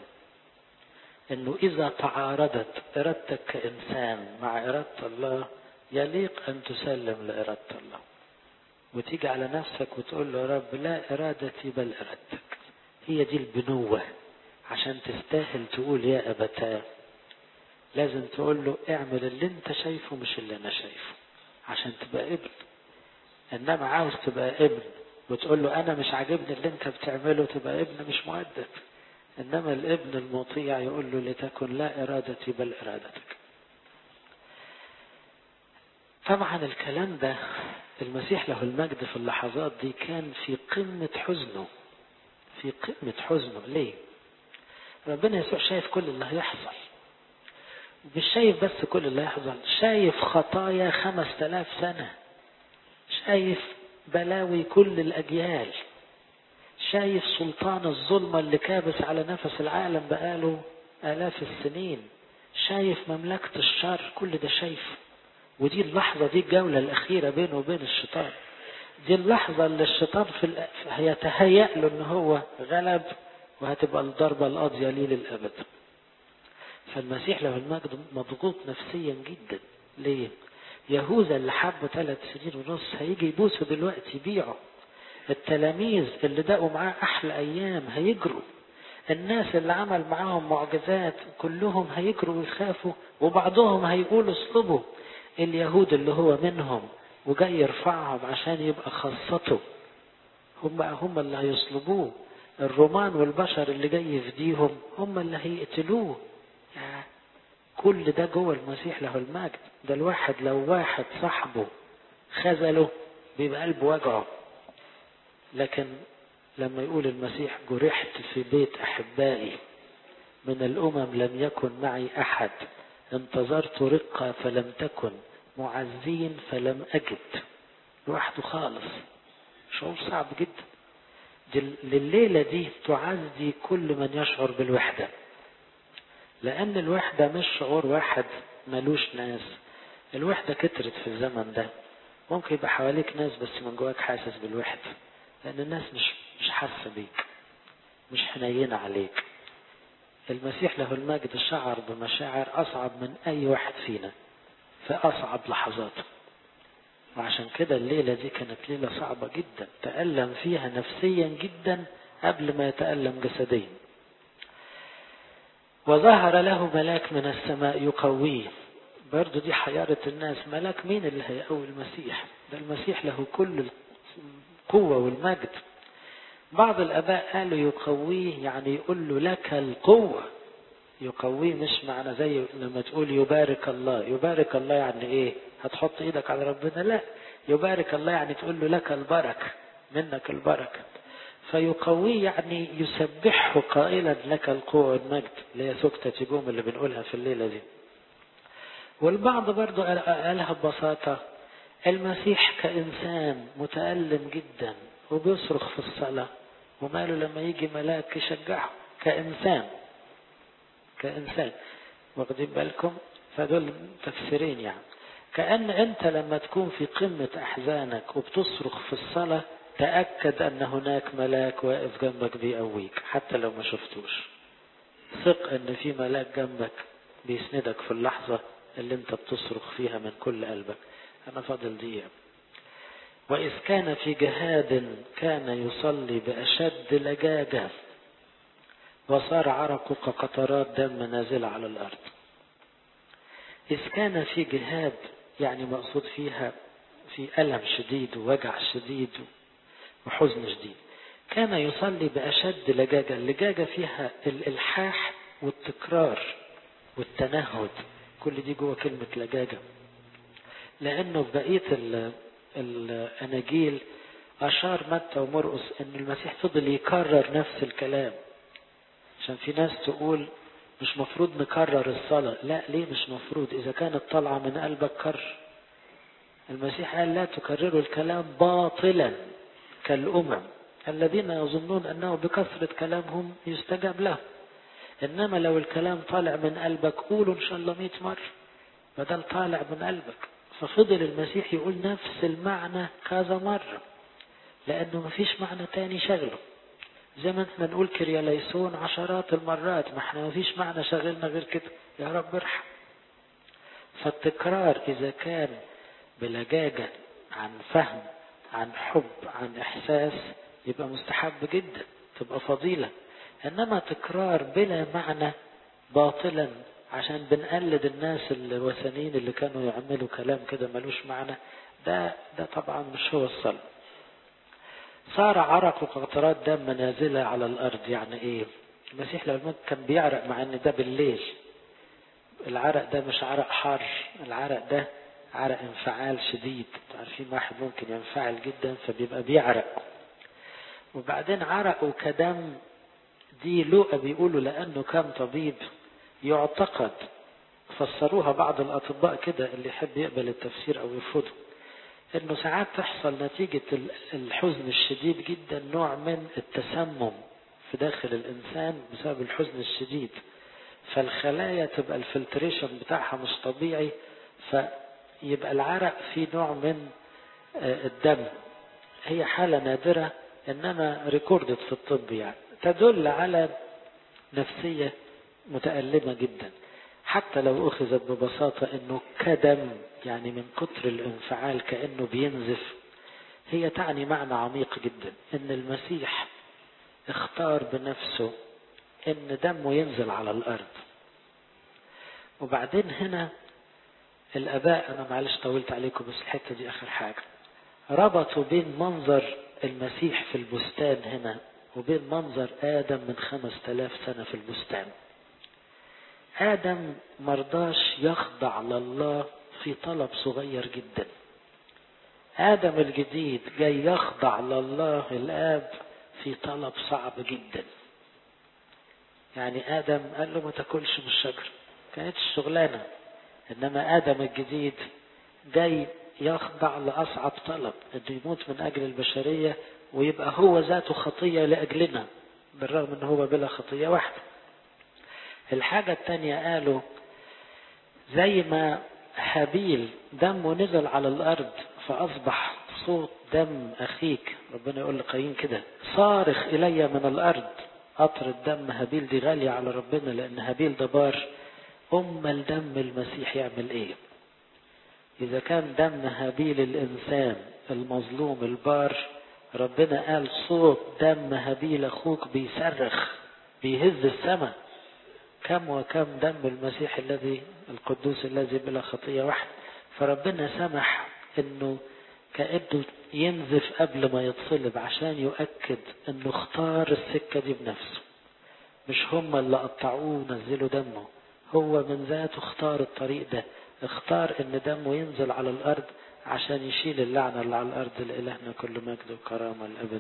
أنه إذا تعارضت إرادتك كإنسان مع إرادة الله يليق أن تسلم لإرادة الله، وتيجي على نفسك وتقول له يا رب لا إرادتي بل إرادتك. هي دي البنوة. عشان تستاهل تقول يا أبتاه لازم تقول له اعمل اللي انت شايفه مش اللي أنا شايفه، عشان تبقى ابن. إنما عاوز تبقى ابن وتقول له أنا مش عاجبني اللي انت بتعمله، تبقى ابن مش مؤدب. إنما الابن المطيع يقول له لتكن لا إرادتي بل إرادتك. طبعا الكلام ده المسيح له المجد في اللحظات دي كان في قمة حزنه، في قمة حزنه. ليه؟ ربنا يسوع شايف كل اللي هيحصل، مش شايف بس كل اللي يحصل، شايف خطايا 5000 سنة، شايف بلاوي كل الأجيال، شايف سلطان الظلمة اللي كابس على نفس العالم بقاله آلاف السنين، شايف مملكة الشر، كل ده شايف. ودي اللحظة، دي الجولة الأخيرة بينه وبين الشيطان، دي اللحظة اللي الشيطان هيتهيأ له ان هو غلب، وهتبقى الضربة القاضية ليه للأبد. فالمسيح له المجد مضغوط نفسيا جدا. ليه؟ يهوذا اللي حبه 3 سنين ونص هيجي يبوسه دلوقتي يبيعه. التلاميذ اللي دقوا معاه أحلى أيام هيجروا. الناس اللي عمل معاهم معجزات كلهم هيجروا ويخافوا، وبعضهم هيقولوا اصلبوا اليهود اللي هو منهم وجاي يرفعهم عشان يبقى خاصته. هم اللي هيصلبوه. الرومان والبشر اللي جاي يفديهم هم اللي هيقتلوه. كل ده جوه المسيح له المجد. ده الواحد لو واحد صاحبه خذله بيبقى قلبه وجعه. لكن لما يقول المسيح جرحت في بيت أحبائي، من الأمم لم يكن معي أحد، انتظرت رقة فلم تكن، معزين فلم أجد. لوحده خالص، شعور صعب جدا. لليلة دي تعزي كل من يشعر بالوحدة، لأن الوحدة مش شعور واحد ملوش ناس. الوحدة كترت في الزمن ده. ممكن يبقى حواليك ناس بس من جواك حاسس بالوحدة، لأن الناس مش حاسة بيك، مش حنينة عليك. المسيح له المجد شعر بمشاعر أصعب من أي واحد فينا في أصعب لحظاته، وعشان كده الليلة دي كانت ليلة صعبة جدا، تألم فيها نفسيا جدا قبل ما يتألم جسديا. وظهر له ملاك من السماء يقويه. برضو دي حيارة الناس، ملاك مين اللي هيقوي المسيح؟ ده المسيح له كل القوة والمجد. بعض الآباء قالوا يقويه يعني يقول له لك القوة. يقويه مش معنى زي لما تقول يبارك الله. يبارك الله يعني ايه؟ هتحط ايدك على ربنا؟ لا، يبارك الله يعني تقول له لك البركة، منك البركة. فيقويه يعني يسبحه قائلا لك القوة والمجد، اللي هي سكتة جوم اللي بنقولها في الليلة دي. والبعض برضو قالها ببساطة، المسيح كإنسان متألم جدا وبيصرخ في الصلاة، وماله لما يجي ملاك يشجعه كإنسان. واخدين بالكم؟ فدول تفسيرين يعني. كأن انت لما تكون في قمة احزانك وبتصرخ في الصلاة، تأكد ان هناك ملاك واقف جنبك بيقويك حتى لو ما شفتوش. ثق ان في ملاك جنبك بيسندك في اللحظة اللي انت بتصرخ فيها من كل قلبك. انا فاضل دقيقة. وإذ كان في جهاد كان يصلي بأشد لجاجة، وصار عرقه كقطرات دم نازلة على الأرض. إذ كان في جهاد يعني مقصود فيها في ألم شديد ووجع شديد وحزن شديد. كان يصلي بأشد لجاجة. اللجاجة فيها الإلحاح والتكرار والتنهد، كل دي جوه كلمة لجاجة. لأنه في بقية الأناجيل أشار متى ومرقس أن المسيح فضل يكرر نفس الكلام، عشان في ناس تقول مش مفروض نكرر الصلاة. لا، ليه مش مفروض؟ إذا كانت طالعة من قلبك كرر. المسيح قال لا تكرروا الكلام باطلا كالأمم الذين يظنون أنه بكثرة كلامهم يستجاب له. إنما لو الكلام طالع من قلبك قولوا إن شاء الله 100 مرة بدل طالع من قلبك. ففضل المسيح يقول نفس المعنى كذا مرة، لأنه مفيش معنى تاني شغله. زي ما احنا نقول كرياليسون عشرات المرات، ما احنا مفيش معنى شغلنا غير كده، يا رب ارحم. فالتكرار إذا كان بلجاجة عن فهم عن حب عن إحساس يبقى مستحب جدا، تبقى فضيلة. إنما تكرار بلا معنى باطلا عشان بنقلد الناس الوثنيين اللي كانوا يعملوا كلام كده ملوش معنى، ده طبعا مش هو الصلاة. صار عرق وقطرات دم نازلة على الأرض. يعني إيه؟ المسيح لو كان بيعرق، مع إن ده بالليل. العرق ده مش عرق حار، العرق ده عرق انفعال شديد. عارفين واحد ممكن ينفعل جدا فبيبقى بيعرق. وبعدين عرقه كدم. دي لوقا بيقولوا لأنه كان طبيب يعتقد فسروها بعض الأطباء كده، اللي يحب يقبل التفسير أو يرفضه، إنه ساعات تحصل نتيجة الحزن الشديد جدا نوع من التسمم في داخل الإنسان بسبب الحزن الشديد، فالخلايا تبقى الفلتريشن بتاعها مش طبيعي، فيبقى العرق فيه نوع من الدم. هي حالة نادرة إنما ريكوردت في الطب، يعني تدل على نفسية متألمة جدا، حتى لو أخذت ببساطة إنه كدم، يعني من كتر الانفعال كأنه بينزف. هي تعني معنى عميق جدا، إن المسيح اختار بنفسه إن دمه ينزل على الأرض. وبعدين هنا الآباء، أنا معلش طولت عليكم بس الحتة دي آخر حاجة، ربطوا بين منظر المسيح في البستان هنا وبين منظر آدم من 5000 سنة في البستان. آدم مرضاش يخضع لله في طلب صغير جدا، آدم الجديد جاي يخضع لله الآب في طلب صعب جدا. يعني آدم قال له ما تاكلش من الشجرة، كانت الشغلانة، إنما آدم الجديد جاي يخضع لأصعب طلب، إنه يموت من أجل البشرية ويبقى هو ذاته خطية لأجلنا، بالرغم إنه هو بلا خطية واحدة. الحاجة التانية قالوا زي ما هابيل دمه نزل على الأرض فأصبح صوت دم أخيك، ربنا يقول لقايين كده صارخ إلي من الأرض، قطر الدم هابيل دي غالية على ربنا لأن هابيل ده بار. الدم المسيح يعمل إيه؟ إذا كان دم هابيل الإنسان المظلوم البار، ربنا قال صوت دم هابيل أخوك بيصرخ بيهز السماء، كم وكم دم المسيح الذي القدوس الذي بلا خطية واحد. فربنا سمح إنه كأنه ينزف قبل ما يتصلب عشان يؤكد إنه اختار السكة دي بنفسه، مش هم اللي قطعوه ونزلوا دمه، هو من ذاته اختار الطريق ده، اختار ان دمه ينزل على الارض عشان يشيل اللعنة اللي على الارض. لإلهنا كل مجد وكرامة الابد.